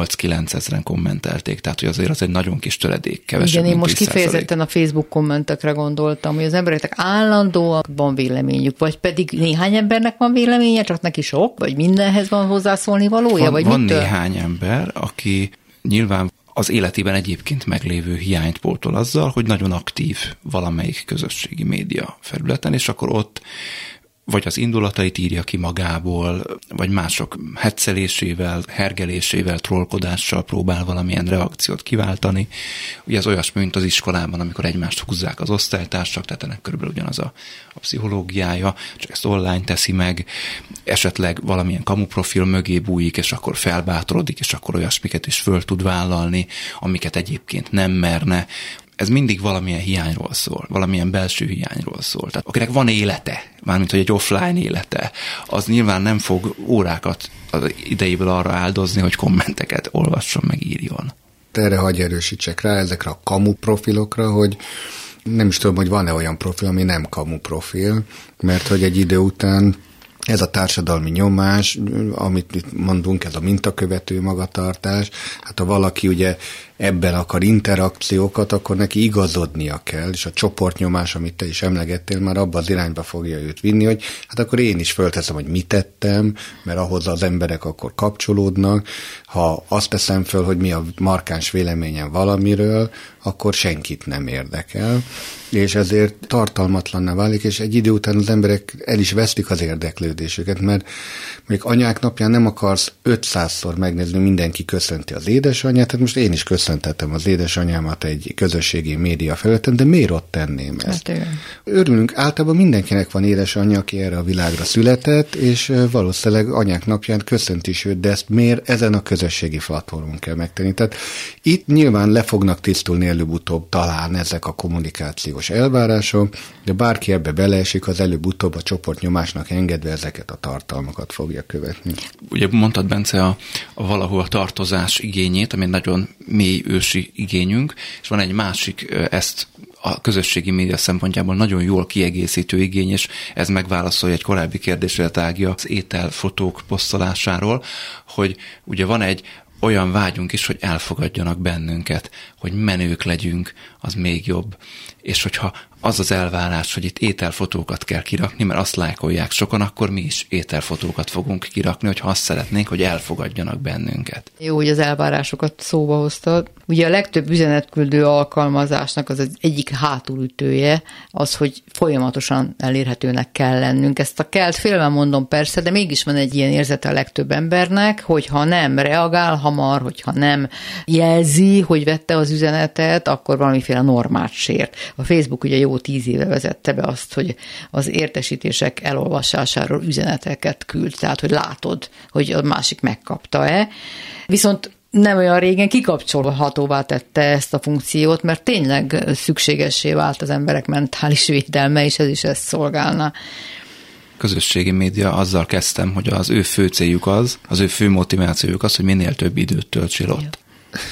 8-9 000 kommentelték, tehát hogy azért az egy nagyon kis töredék, kevesebb. Igen, én most kifejezetten a Facebook kommentekre gondoltam, hogy az embereknek állandóan van véleményük, vagy pedig néhány embernek van véleménye, csak neki sok, vagy mindenhez van hozzászólni valója, vagy van mitől? Néhány ember, aki nyilván az életében egyébként meglévő hiányt pótol azzal, hogy nagyon aktív valamelyik közösségi média felületen, és akkor ott vagy az indulatait írja ki magából, vagy mások heccelésével, hergelésével, trollkodással próbál valamilyen reakciót kiváltani. Ugye az olyasmi, mint az iskolában, amikor egymást húzzák az osztálytársak, tehát ennek körülbelül ugyanaz a pszichológiája, csak ezt online teszi meg, esetleg valamilyen kamuprofil mögé bújik, és akkor felbátorodik, és akkor olyasmiket is föl tud vállalni, amiket egyébként nem merne. Ez mindig valamilyen hiányról szól, valamilyen belső hiányról szól. Tehát akinek van élete, mármint hogy egy offline élete, az nyilván nem fog órákat az idejéből arra áldozni, hogy kommenteket olvasson, meg írjon. Erre hagyj erősítsek rá, ezekre a kamu profilokra, hogy nem is tudom, hogy van-e olyan profil, ami nem kamu profil, mert hogy egy idő után ez a társadalmi nyomás, amit mondunk, ez a mintakövető magatartás, hát ha valaki ugye ebben akar interakciókat, akkor neki igazodnia kell, és a csoportnyomás, amit te is emlegettél, már abba az irányba fogja őt vinni, hogy hát akkor én is fölteszem, hogy mit tettem, mert ahhoz az emberek akkor kapcsolódnak. Ha azt teszem föl, hogy mi a markáns véleményem valamiről, akkor senkit nem érdekel, és ezért tartalmatlanná válik, és egy idő után az emberek el is vesztik az érdeklődésüket, mert még anyák napján nem akarsz 500-szor megnézni, mindenki köszönti az édesanyját, tehát most én is köszöntettem az édesanyámat egy közösségi média felületen, de miért ott tenném ezt? Hát, örülünk, általában mindenkinek van édesanyja, aki erre a világra született, és valószínűleg anyák napján köszönti is őt, de ezt miért ezen a közösségi platformon kell megtenni? Tehát itt nyilván le fognak tisztulni előbb-utóbb talán ezek a kommunikációs elvárások, de bárki ebbe beleesik, az előbb-utóbb a csoportnyomásnak engedve ezeket a tartalmakat fogja követni. Ugye mondtad, Bence, a valahol a tartozás igényét, ami nagyon mély ősi igényünk, és van egy másik, ezt a közösségi média szempontjából nagyon jól kiegészítő igény, és ez megválaszolja egy korábbi kérdésre Ágia az ételfotók posztolásáról, hogy ugye van egy olyan vágyunk is, hogy elfogadjanak bennünket, hogy menők legyünk, az még jobb. és hogyha az az elvárás, hogy itt ételfotókat kell kirakni, mert azt lájkolják sokan, akkor mi is ételfotókat fogunk kirakni, hogyha azt szeretnénk, hogy elfogadjanak bennünket. Jó, hogy az elvárásokat szóba hoztad. Ugye a legtöbb üzenetküldő alkalmazásnak az egyik hátulütője az, hogy folyamatosan elérhetőnek kell lennünk. Ezt a kelt félve mondom persze, de mégis van egy ilyen érzete a legtöbb embernek, hogyha nem reagál hamar, hogyha nem jelzi, hogy vette az üzenetet, akkor valamiféle normát sért. A Facebook ugye jó 10 éve vezette be azt, hogy az értesítések elolvasásáról üzeneteket küld, tehát hogy látod, hogy a másik megkapta-e. Viszont nem olyan régen kikapcsolhatóvá tette ezt a funkciót, mert tényleg szükségessé vált az emberek mentális védelme, és ez is ezt szolgálna. Közösségi média, azzal kezdtem, hogy az ő fő céljuk az ő fő motivációjuk az, hogy minél több időt töltsél ott. Ja.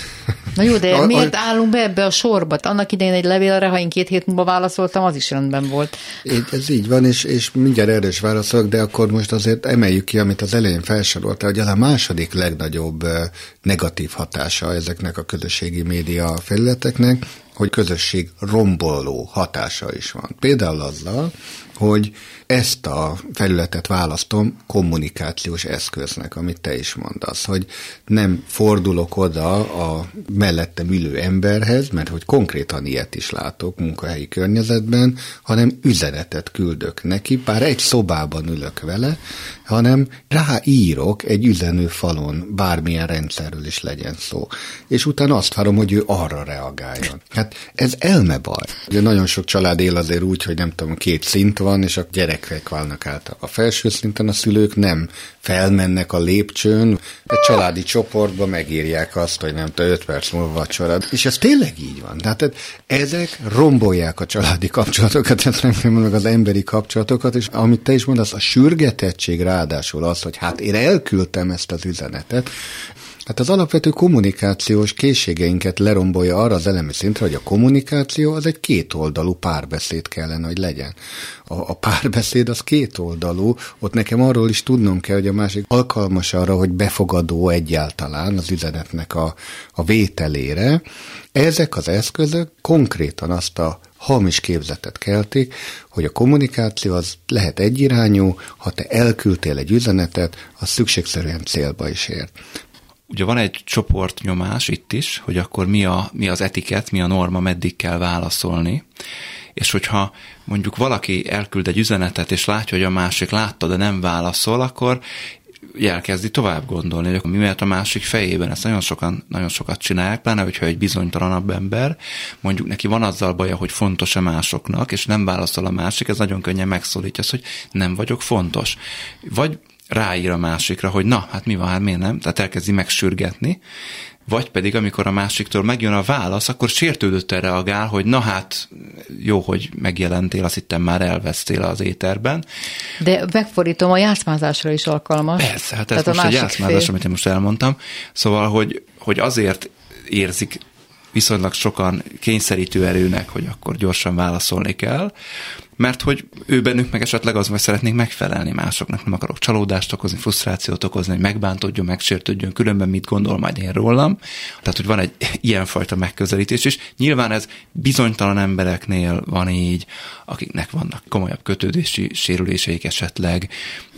Na jó, de miért állunk be ebbe a sorba? Annak idején egy levélre, ha én 2 hét múlva válaszoltam, az is rendben volt. Ez így van, és mindjárt erre is válaszolok, de akkor most azért emeljük ki, amit az elején felsoroltál, hogy az a második legnagyobb negatív hatása ezeknek a közösségi média felületeknek, hogy közösség romboló hatása is van. Például azzal, hogy ezt a felületet választom kommunikációs eszköznek, amit te is mondasz, hogy nem fordulok oda a mellettem ülő emberhez, mert hogy konkrétan ilyet is látok munkahelyi környezetben, hanem üzenetet küldök neki, bár egy szobában ülök vele, hanem ráírok egy üzenőfalon, bármilyen rendszerről is legyen szó. És utána azt várom, hogy ő arra reagáljon. Hát ez elmebaj. Ugye nagyon sok család él azért úgy, hogy nem tudom, 2 szint van, és a gyerekek válnak át. A felső szinten a szülők nem felmennek a lépcsőn, egy családi csoportba megírják azt, hogy nem tudom, 5 perc múlva vacsorad. És ez tényleg így van. Tehát ezek rombolják a családi kapcsolatokat, meg az emberi kapcsolatokat, és amit te is mondasz, a sürgetettség ráadásul az, hogy hát én elküldtem ezt az üzenetet, hát az alapvető kommunikációs készségeinket lerombolja arra az elemi szintre, hogy a kommunikáció az egy kétoldalú párbeszéd kellene, hogy legyen. A párbeszéd az kétoldalú, ott nekem arról is tudnom kell, hogy a másik alkalmas arra, hogy befogadó egyáltalán az üzenetnek a vételére. Ezek az eszközök konkrétan azt a hamis képzetet keltik, hogy a kommunikáció az lehet egyirányú, ha te elküldtél egy üzenetet, az szükségszerűen célba is ér. Ugye van egy csoportnyomás itt is, hogy akkor mi az etikett, mi a norma, meddig kell válaszolni, és hogyha mondjuk valaki elküld egy üzenetet, és látja, hogy a másik látta, de nem válaszol, akkor elkezdi tovább gondolni, hogy mi mehet a másik fejében. Ezt nagyon sokat csinálják, pláne, hogyha egy bizonytalanabb ember, mondjuk neki van azzal baja, hogy fontos-e másoknak, és nem válaszol a másik, ez nagyon könnyen megszólítja azt, hogy nem vagyok fontos. Vagy ráír a másikra, hogy na, hát mi van, hát miért nem? Tehát elkezdi megsürgetni, vagy pedig amikor a másiktól megjön a válasz, akkor sértődötten reagál, hogy na hát jó, hogy megjelentél, azt hittem már elvesztél az éterben. De megfordítom, a játszmázásra is alkalmas. Persze, hát ez most egy játszmázás, amit én most elmondtam. Szóval, hogy azért érzik viszonylag sokan kényszerítő erőnek, hogy akkor gyorsan válaszolni kell, mert hogy ő bennük meg esetleg az, hogy szeretnék megfelelni másoknak, nem akarok csalódást okozni, frusztrációt okozni, hogy megbántódjon, megsértődjön, különben mit gondol majd én rólam. Tehát, hogy van egy ilyenfajta megközelítés, és nyilván ez bizonytalan embereknél van így, akiknek vannak komolyabb kötődési sérüléseik esetleg,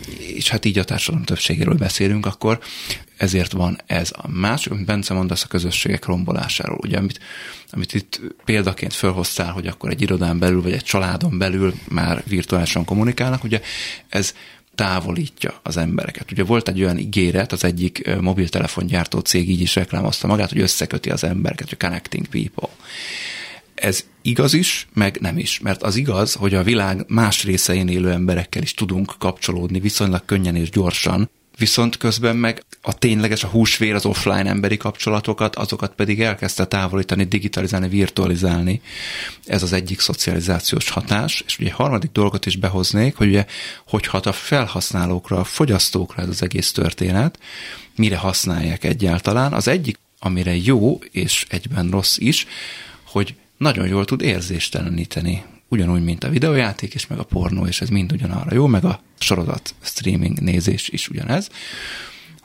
és hát így a társadalom többségéről beszélünk, akkor ezért van ez. A másik, amit Bence mondasz a közösségek rombolásáról, ugye, amit itt példaként felhoztál, hogy akkor egy irodán belül, vagy egy családon belül már virtuálisan kommunikálnak, ugye ez távolítja az embereket. Ugye volt egy olyan ígéret, az egyik mobiltelefongyártó cég így is reklámozta magát, hogy összeköti az embereket, hogy connecting people. Ez igaz is, meg nem is, mert az igaz, hogy a világ más részein élő emberekkel is tudunk kapcsolódni viszonylag könnyen és gyorsan, viszont közben meg a tényleges, a húsvér, az offline emberi kapcsolatokat, azokat pedig elkezdte távolítani, digitalizálni, virtualizálni. Ez az egyik szocializációs hatás. És ugye harmadik dolgot is behoznék, hogy ugye, hogy hat a felhasználókra, a fogyasztókra ez az egész történet, mire használják egyáltalán. Az egyik, amire jó, és egyben rossz is, hogy nagyon jól tud érzésteleníteni. Ugyanúgy, mint a videójáték, és meg a pornó, és ez mind ugyanarra jó, meg a sorozat streaming nézés is ugyanez,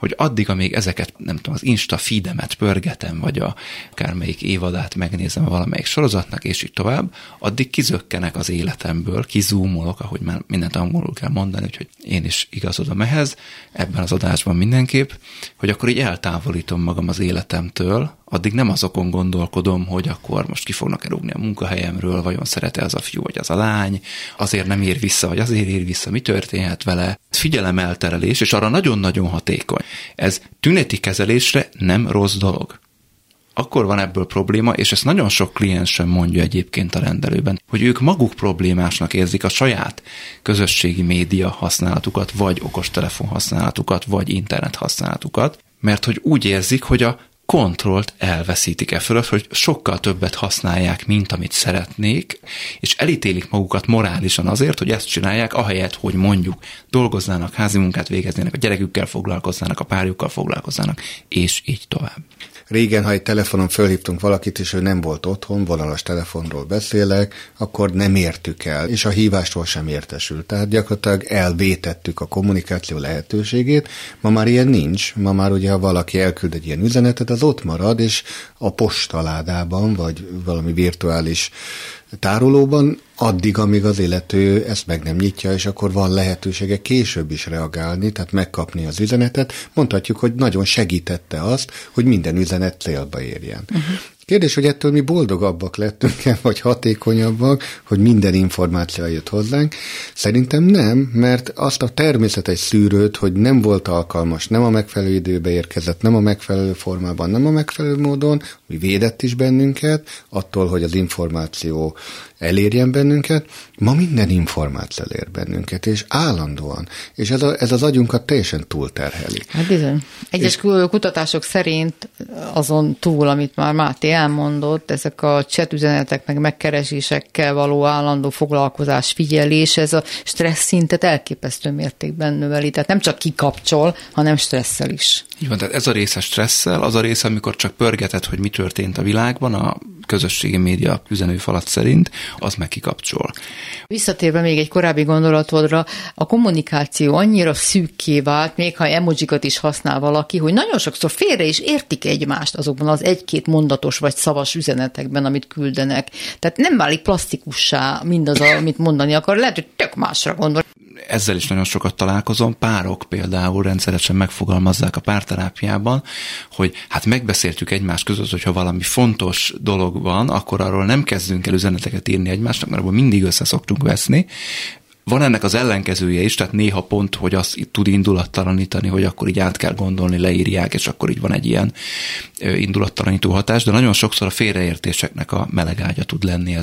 hogy addig, amíg ezeket, nem tudom, az Insta feedemet pörgetem, vagy akármelyik évadát megnézem valamelyik sorozatnak, és így tovább, addig kizökkenek az életemből, kizúmolok, ahogy már mindent angolul kell mondani, úgyhogy én is igazodom ehhez, ebben az adásban mindenképp, hogy akkor így eltávolítom magam az életemtől, addig nem azokon gondolkodom, hogy akkor most ki fognak rúgni a munkahelyemről, vajon szeret-e az a fiú, vagy az a lány, azért nem ér vissza, vagy azért ér vissza, mi történhet vele. Figyelemelterelés, és arra nagyon-nagyon hatékony. Ez tüneti kezelésre nem rossz dolog. Akkor van ebből probléma, és ezt nagyon sok kliens sem mondja egyébként a rendelőben, hogy ők maguk problémásnak érzik a saját közösségi média használatukat, vagy okostelefon használatukat, vagy internet használatukat, mert hogy úgy érzik, hogy a kontrollt elveszítik e fölött, hogy sokkal többet használják, mint amit szeretnék, és elítélik magukat morálisan azért, hogy ezt csinálják, ahelyett, hogy mondjuk dolgoznának, házi munkát végeznének, a gyerekükkel foglalkoznának, a párjukkal foglalkoznának, és így tovább. Régen, ha egy telefonon fölhívtunk valakit, és ő nem volt otthon, vonalas telefonról beszélek, akkor nem értük el, és a hívástól sem értesült. Tehát gyakorlatilag elvétettük a kommunikáció lehetőségét. Ma már ilyen nincs. Ma már ugye, ha valaki elküld egy ilyen üzenetet, az ott marad, és a postaládában, vagy valami virtuális tárolóban addig, amíg az illető ezt meg nem nyitja, és akkor van lehetősége később is reagálni, tehát megkapni az üzenetet. Mondhatjuk, hogy nagyon segítette azt, hogy minden üzenet célba érjen. Kérdés, hogy ettől mi boldogabbak lettünk, vagy hatékonyabbak, hogy minden információ jött hozzánk. Szerintem nem, mert azt a természetes szűrőt, hogy nem volt alkalmas, nem a megfelelő időbe érkezett, nem a megfelelő formában, nem a megfelelő módon, mi védett is bennünket, attól, hogy az információ elérjen bennünket. Ma minden információ elér bennünket, és állandóan. És ez az agyunkat teljesen túlterheli. Hát bizony. Egyes kutatások szerint azon túl, amit már Máté elmondott, ezek a chat üzenetek, meg megkeresésekkel való állandó foglalkozás, figyelés, ez a stressz szintet elképesztő mértékben növeli. Tehát nem csak kikapcsol, hanem stresszel is. Így van, tehát ez a része stresszel, az a része, amikor csak pörgeted, hogy mi történt a világban, a közösségi média üzenőfalat szerint, az meg kikapcsol. Visszatérve még egy korábbi gondolatodra, a kommunikáció annyira szűkké vált, még ha emojikat is használ valaki, hogy nagyon sokszor félre is értik egymást azokban az egy-két mondatos vagy szavas üzenetekben, amit küldenek. Tehát nem válik plastikussá mindaz, amit mondani akar, lehet, hogy tök másra gondol. Ezzel is nagyon sokat találkozom. Párok például rendszeresen megfogalmazzák a párterápiában, hogy hát megbeszéltük egymás között, hogyha valami fontos dolog van, akkor arról nem kezdünk el üzeneteket írni egymásnak, mert abból mindig össze szoktunk veszni. Van ennek az ellenkezője is, tehát néha pont, hogy azt tud indulattalanítani, hogy akkor így át kell gondolni, leírják, és akkor így van egy ilyen indulattalanító hatás, de nagyon sokszor a félreértéseknek a melegágya tud lenni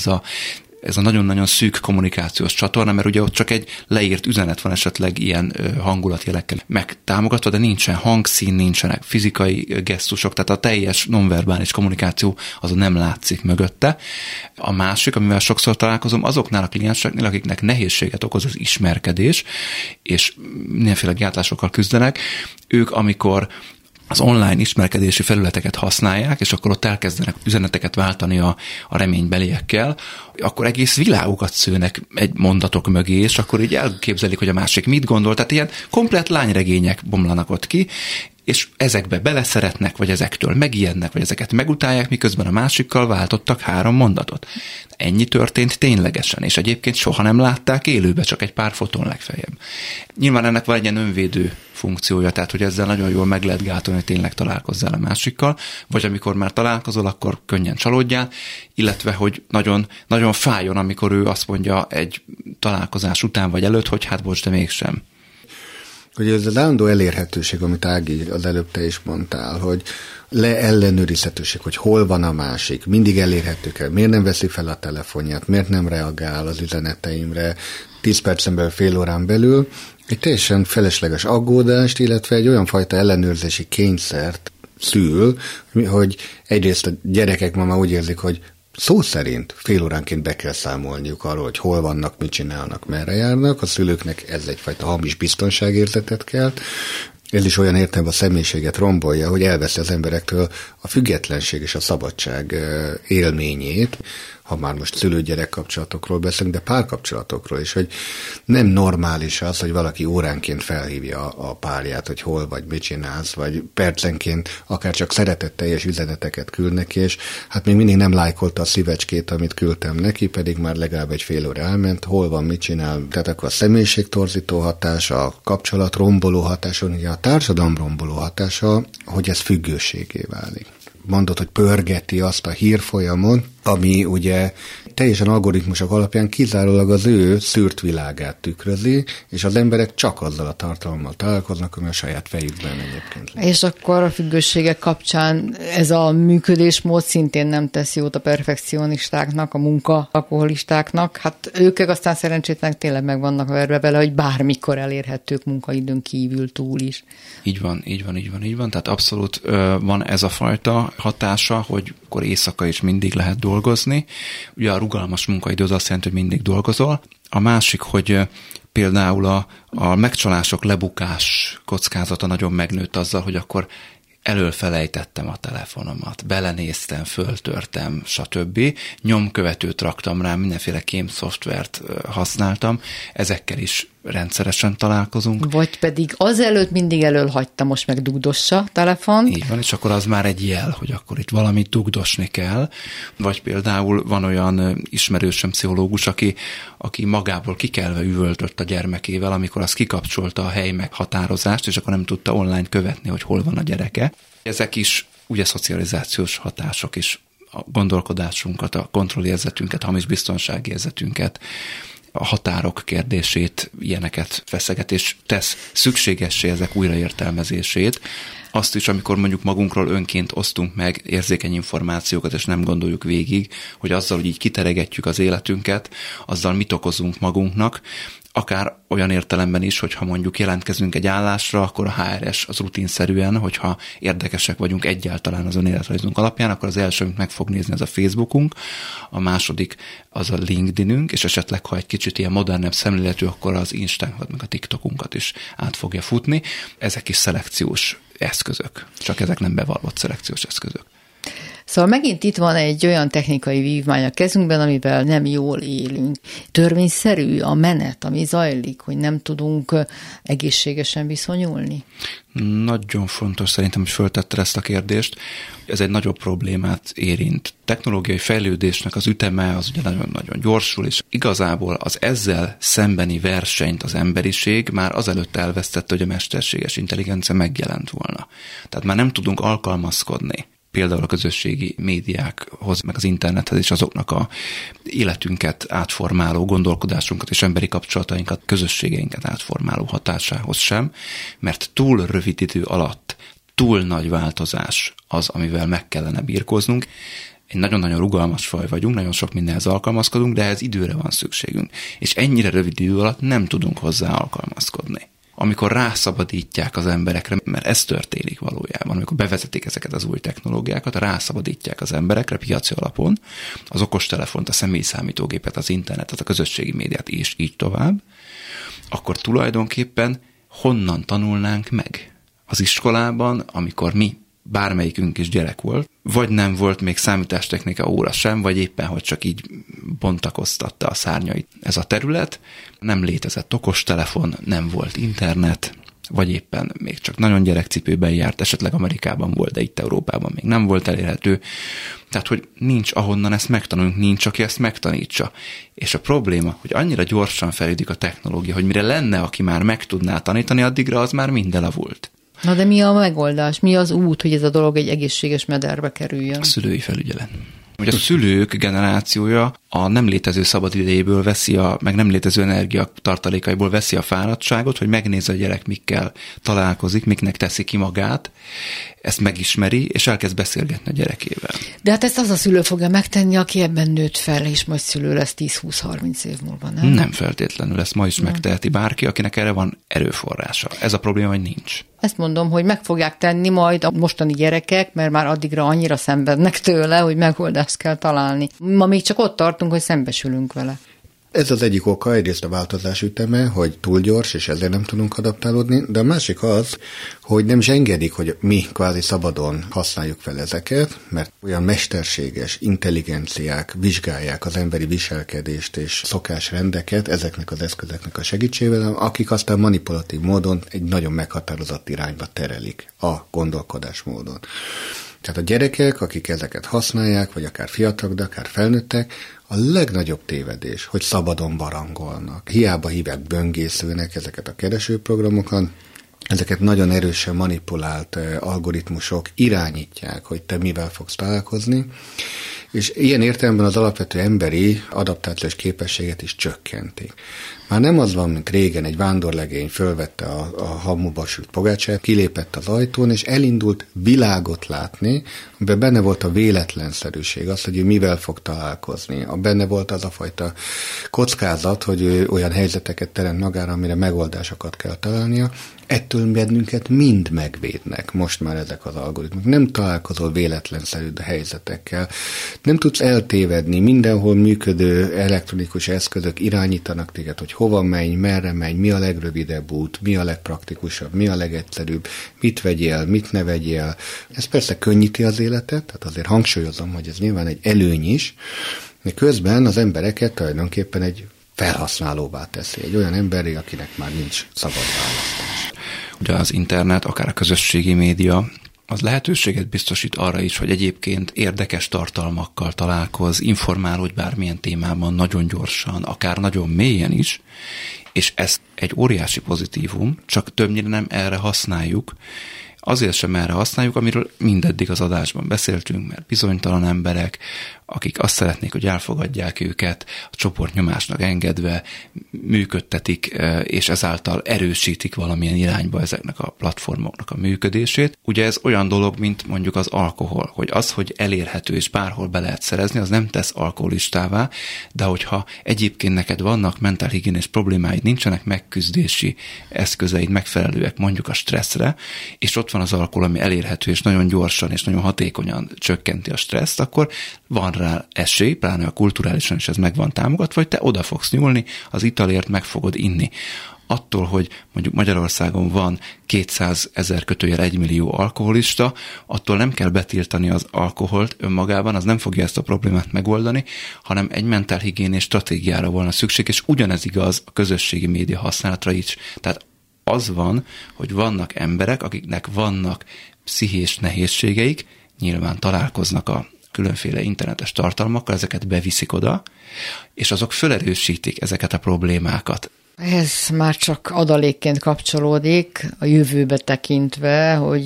ez a nagyon-nagyon szűk kommunikációs csatorna, mert ugye ott csak egy leírt üzenet van esetleg ilyen hangulatjelekkel megtámogatva, de nincsen hangszín, nincsenek fizikai gesztusok, tehát a teljes nonverbális kommunikáció azon nem látszik mögötte. A másik, amivel sokszor találkozom, azoknál a klienseknél, akiknek nehézséget okoz az ismerkedés, és mindenféle gátlásokkal küzdenek, ők amikor az online ismerkedési felületeket használják, és akkor ott elkezdenek üzeneteket váltani a reménybeliekkel, akkor egész világokat szőnek egy mondatok mögé, és akkor így elképzelik, hogy a másik mit gondol. Tehát ilyen komplett lányregények bomlanak ott ki, és ezekbe beleszeretnek, vagy ezektől megijednek, vagy ezeket megutálják, miközben a másikkal váltottak 3 mondatot. Ennyi történt ténylegesen, és egyébként soha nem látták élőbe, csak egy pár fotón legfeljebb. Nyilván ennek van egy ilyen önvédő funkciója, tehát hogy ezzel nagyon jól meg lehet gátolni, hogy tényleg találkozzál a másikkal, vagy amikor már találkozol, akkor könnyen csalódjál, illetve hogy nagyon, nagyon fájjon, amikor ő azt mondja egy találkozás után vagy előtt, hogy hát bocs, de mégsem. Hogy ez az állandó elérhetőség, amit Ági az előbb te is mondtál, hogy leellenőrizhetőség, hogy hol van a másik, mindig elérhető kell, miért nem veszi fel a telefonját, miért nem reagál az üzeneteimre 10 percen belül, fél órán belül, egy teljesen felesleges aggódást, illetve egy olyan fajta ellenőrzési kényszert szül, hogy egyrészt a gyerekek ma már úgy érzik, hogy szó szerint fél óránként be kell számolniuk arról, hogy hol vannak, mit csinálnak, merre járnak. A szülőknek ez egyfajta hamis biztonságérzetet kelt. Ez is olyan értelemben a személyiséget rombolja, hogy elveszi az emberektől a függetlenség és a szabadság élményét, ha már most szülő-gyerek kapcsolatokról beszélünk, de párkapcsolatokról is, hogy nem normális az, hogy valaki óránként felhívja a párját, hogy hol vagy, mit csinálsz, vagy percenként akár csak szeretetteljes üzeneteket küld neki, és hát még mindig nem lájkolta a szívecskét, amit küldtem neki, pedig már legalább egy fél óra elment, hol van, mit csinál. Tehát akkor a személyiségtorzító hatás, a kapcsolat romboló hatása, ugye a társadalom romboló hatása, hogy ez függőségé válik. Mondod, hogy pörgeti azt a hírfolyamon, ami ugye teljesen algoritmusok alapján kizárólag az ő szűrt világát tükrözi, és az emberek csak azzal a tartalommal találkoznak, ami a saját fejükben egyébként lesz. És akkor a függőségek kapcsán ez a működésmód szintén nem tesz jót a perfekcionistáknak, a munka-alkoholistáknak. Hát ők aztán szerencsétlenek tényleg meg vannak verve vele, hogy bármikor elérhetők munkaidőn kívül túl is. Így van. Tehát abszolút van ez a fajta hatása, hogy akkor éjszaka is mindig lehet dolgozni. Ugye a rugalmas munkaidő az azt jelenti, hogy mindig dolgozol. A másik, hogy például a megcsalások, lebukás kockázata nagyon megnőtt azzal, hogy akkor elölfelejtettem a telefonomat, belenéztem, föltörtem, stb. Nyomkövetőt raktam rá, mindenféle kémszoftvert használtam, ezekkel is rendszeresen találkozunk. Vagy pedig azelőtt mindig elől hagyta, most meg dugdossa a telefont. Így van, és akkor az már egy jel, hogy akkor itt valamit dugdosni kell. Vagy például van olyan ismerősöm pszichológus, aki magából kikelve üvöltött a gyermekével, amikor az kikapcsolta a hely meghatározást, és akkor nem tudta online követni, hogy hol van a gyereke. Ezek is ugye szocializációs hatások is, a gondolkodásunkat, a kontrollérzetünket, hamis biztonsági érzetünket, a határok kérdését, ilyeneket feszeget, és tesz szükségessé ezek újraértelmezését. Azt is, amikor mondjuk magunkról önként osztunk meg érzékeny információkat, és nem gondoljuk végig, hogy azzal, hogy így kiteregetjük az életünket, azzal mit okozunk magunknak, akár olyan értelemben is, hogyha mondjuk jelentkezünk egy állásra, akkor a HRS az rutinszerűen, hogyha érdekesek vagyunk egyáltalán az önéletrajzunk alapján, akkor az első, amit meg fog nézni, ez a Facebookunk, a második az a LinkedInünk, és esetleg, ha egy kicsit ilyen modernebb szemléletű, akkor az Instánkat, meg a TikTokunkat is át fogja futni. Ezek is szelekciós eszközök, csak ezek nem bevallott szelekciós eszközök. Szóval megint itt van egy olyan technikai vívmány a kezünkben, amivel nem jól élünk. Törvényszerű a menet, ami zajlik, hogy nem tudunk egészségesen viszonyulni? Nagyon fontos szerintem, hogy föltetted ezt a kérdést. Ez egy nagyobb problémát érint. Technológiai fejlődésnek az üteme az ugye nagyon-nagyon gyorsul, és igazából az ezzel szembeni versenyt az emberiség már azelőtt elvesztette, hogy a mesterséges intelligencia megjelent volna. Tehát már nem tudunk alkalmazkodni például a közösségi médiákhoz, meg az internethez és azoknak a életünket átformáló, gondolkodásunkat és emberi kapcsolatainkat, közösségeinket átformáló hatásához sem, mert túl rövid idő alatt túl nagy változás az, amivel meg kellene birkóznunk. Egy nagyon-nagyon rugalmas faj vagyunk, nagyon sok mindenhez alkalmazkodunk, de ehhez időre van szükségünk. És ennyire rövid idő alatt nem tudunk hozzá alkalmazkodni. Amikor rászabadítják az emberekre, mert ez történik valójában, amikor bevezetik ezeket az új technológiákat, rászabadítják az emberekre piaci alapon, az okostelefont, a személyi számítógépet, az internetet, a közösségi médiát és így tovább, akkor tulajdonképpen honnan tanulnánk meg? Az iskolában, amikor mi, bármelyikünk is gyerek volt, vagy nem volt még számítástechnika óra sem, vagy éppen, hogy csak így bontakoztatta a szárnyait ez a terület, nem létezett okostelefon, nem volt internet, vagy éppen még csak nagyon gyerekcipőben járt, esetleg Amerikában volt, de itt Európában még nem volt elérhető. Tehát, hogy nincs ahonnan ezt megtanulunk, nincs, aki ezt megtanítsa. És a probléma, hogy annyira gyorsan fejlődik a technológia, hogy mire lenne, aki már meg tudná tanítani, addigra az már mind elavult. Na de mi a megoldás? Mi az út, hogy ez a dolog egy egészséges mederbe kerüljön? A szülői felügyelet. Ugye a szülők generációja a nem létező szabadidejéből veszi meg nem létező energiatartalékaiból veszi a fáradtságot, hogy megnézze a gyerek mikkel találkozik, miknek teszi ki magát, ezt megismeri, és elkezd beszélgetni a gyerekével. De hát ezt az a szülő fogja megtenni, aki ebben nőtt fel, és majd szülő lesz 10-20-30 év múlva, nem? Nem feltétlenül, ezt ma is megteheti bárki, akinek erre van erőforrása. Ez a probléma, hogy nincs. Ezt mondom, hogy meg fogják tenni majd a mostani gyerekek, mert már addigra annyira szenvednek tőle, hogy megoldást kell találni. Ma még csak ott tartunk, hogy szembesülünk vele. Ez az egyik oka, egyrészt a változás üteme, hogy túl gyors, és ezért nem tudunk adaptálódni, de a másik az, hogy nem is engedik, hogy mi kvázi szabadon használjuk fel ezeket, mert olyan mesterséges intelligenciák vizsgálják az emberi viselkedést és szokásrendeket ezeknek az eszközöknek a segítségével, akik aztán manipulatív módon egy nagyon meghatározott irányba terelik a gondolkodásmódon. Tehát a gyerekek, akik ezeket használják, vagy akár fiatalok, de akár felnőttek, a legnagyobb tévedés, hogy szabadon barangolnak. Hiába hívják böngészőnek ezeket a keresőprogramokat, ezeket nagyon erősen manipulált algoritmusok irányítják, hogy te mivel fogsz találkozni, és ilyen értelemben az alapvető emberi adaptációs képességet is csökkentik. Már nem az van, mint régen, egy vándorlegény fölvette a hamuba sült pogácsát, kilépett az ajtón, és elindult világot látni, amiben benne volt a véletlenszerűség, az, hogy ő mivel fog találkozni. Benne volt az a fajta kockázat, hogy ő olyan helyzeteket teremt magára, amire megoldásokat kell találnia. Ettől bennünket mind megvédnek most már ezek az algoritmusok. Nem találkozol véletlenszerű helyzetekkel, nem tudsz eltévedni, mindenhol működő elektronikus eszközök irányítanak téged, hogy hova menj, merre menj, mi a legrövidebb út, mi a legpraktikusabb, mi a legegyszerűbb, mit vegyél, mit ne vegyél. Ez persze könnyíti az életet, tehát azért hangsúlyozom, hogy ez nyilván egy előny is, de közben az embereket tulajdonképpen egy felhasználóvá teszi, egy olyan emberi, akinek már nincs szabad választás. Ugye az internet, akár a közösségi média, az lehetőséget biztosít arra is, hogy egyébként érdekes tartalmakkal találkozz, informálódj bármilyen témában nagyon gyorsan, akár nagyon mélyen is, és ez egy óriási pozitívum, csak többnyire nem erre használjuk. Azért sem erre használjuk, amiről mindeddig az adásban beszéltünk, mert bizonytalan emberek, akik azt szeretnék, hogy elfogadják őket, a csoportnyomásnak engedve működtetik, és ezáltal erősítik valamilyen irányba ezeknek a platformoknak a működését. Ugye ez olyan dolog, mint mondjuk az alkohol, hogy az, hogy elérhető és bárhol be lehet szerezni, az nem tesz alkoholistává, de hogyha egyébként neked vannak mentálhigiénés problémáid, nincsenek megküzdési eszközeid megfelelőek mondjuk a stresszre, és ott van az alkohol, ami elérhető, és nagyon gyorsan és nagyon hatékonyan csökkenti a stresszt, akkor van rá esély, pláne a kulturálisan is ez meg van támogatva, hogy te oda fogsz nyúlni, az italért meg fogod inni. Attól, hogy mondjuk Magyarországon van 200 000 1 millió alkoholista, attól nem kell betiltani az alkoholt önmagában, az nem fogja ezt a problémát megoldani, hanem egy mentálhigiénés stratégiára volna szükség, és ugyanez igaz a közösségi média használatra is. Tehát az van, hogy vannak emberek, akiknek vannak pszichés nehézségeik, nyilván találkoznak a különféle internetes tartalmakkal, ezeket beviszik oda, és azok felerősítik ezeket a problémákat. Ez már csak adalékként kapcsolódik a jövőbe tekintve, hogy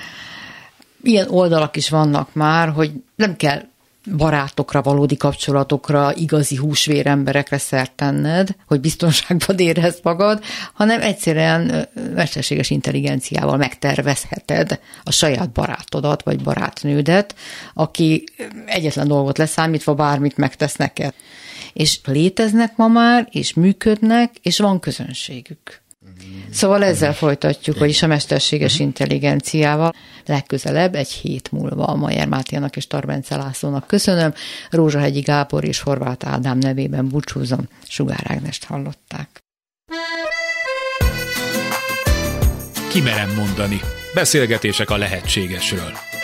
ilyen oldalak is vannak már, hogy nem kell barátokra, valódi kapcsolatokra, igazi húsvér emberekre szert tenned, hogy biztonságban érezd magad, hanem egyszerűen mesterséges intelligenciával megtervezheted a saját barátodat, vagy barátnődet, aki egyetlen dolgot leszámítva bármit megtesz neked. És léteznek ma már, és működnek, és van közönségük. Szóval ezzel folytatjuk, vagyis a mesterséges intelligenciával. Legközelebb egy hét múlva a Mayer Máténak és Tarbence Lászlónak köszönöm. Rózsahegyi Gábor és Horváth Ádám nevében búcsúzom. Sugár Ágnest hallották. Ki merem mondani. Beszélgetések a lehetségesről.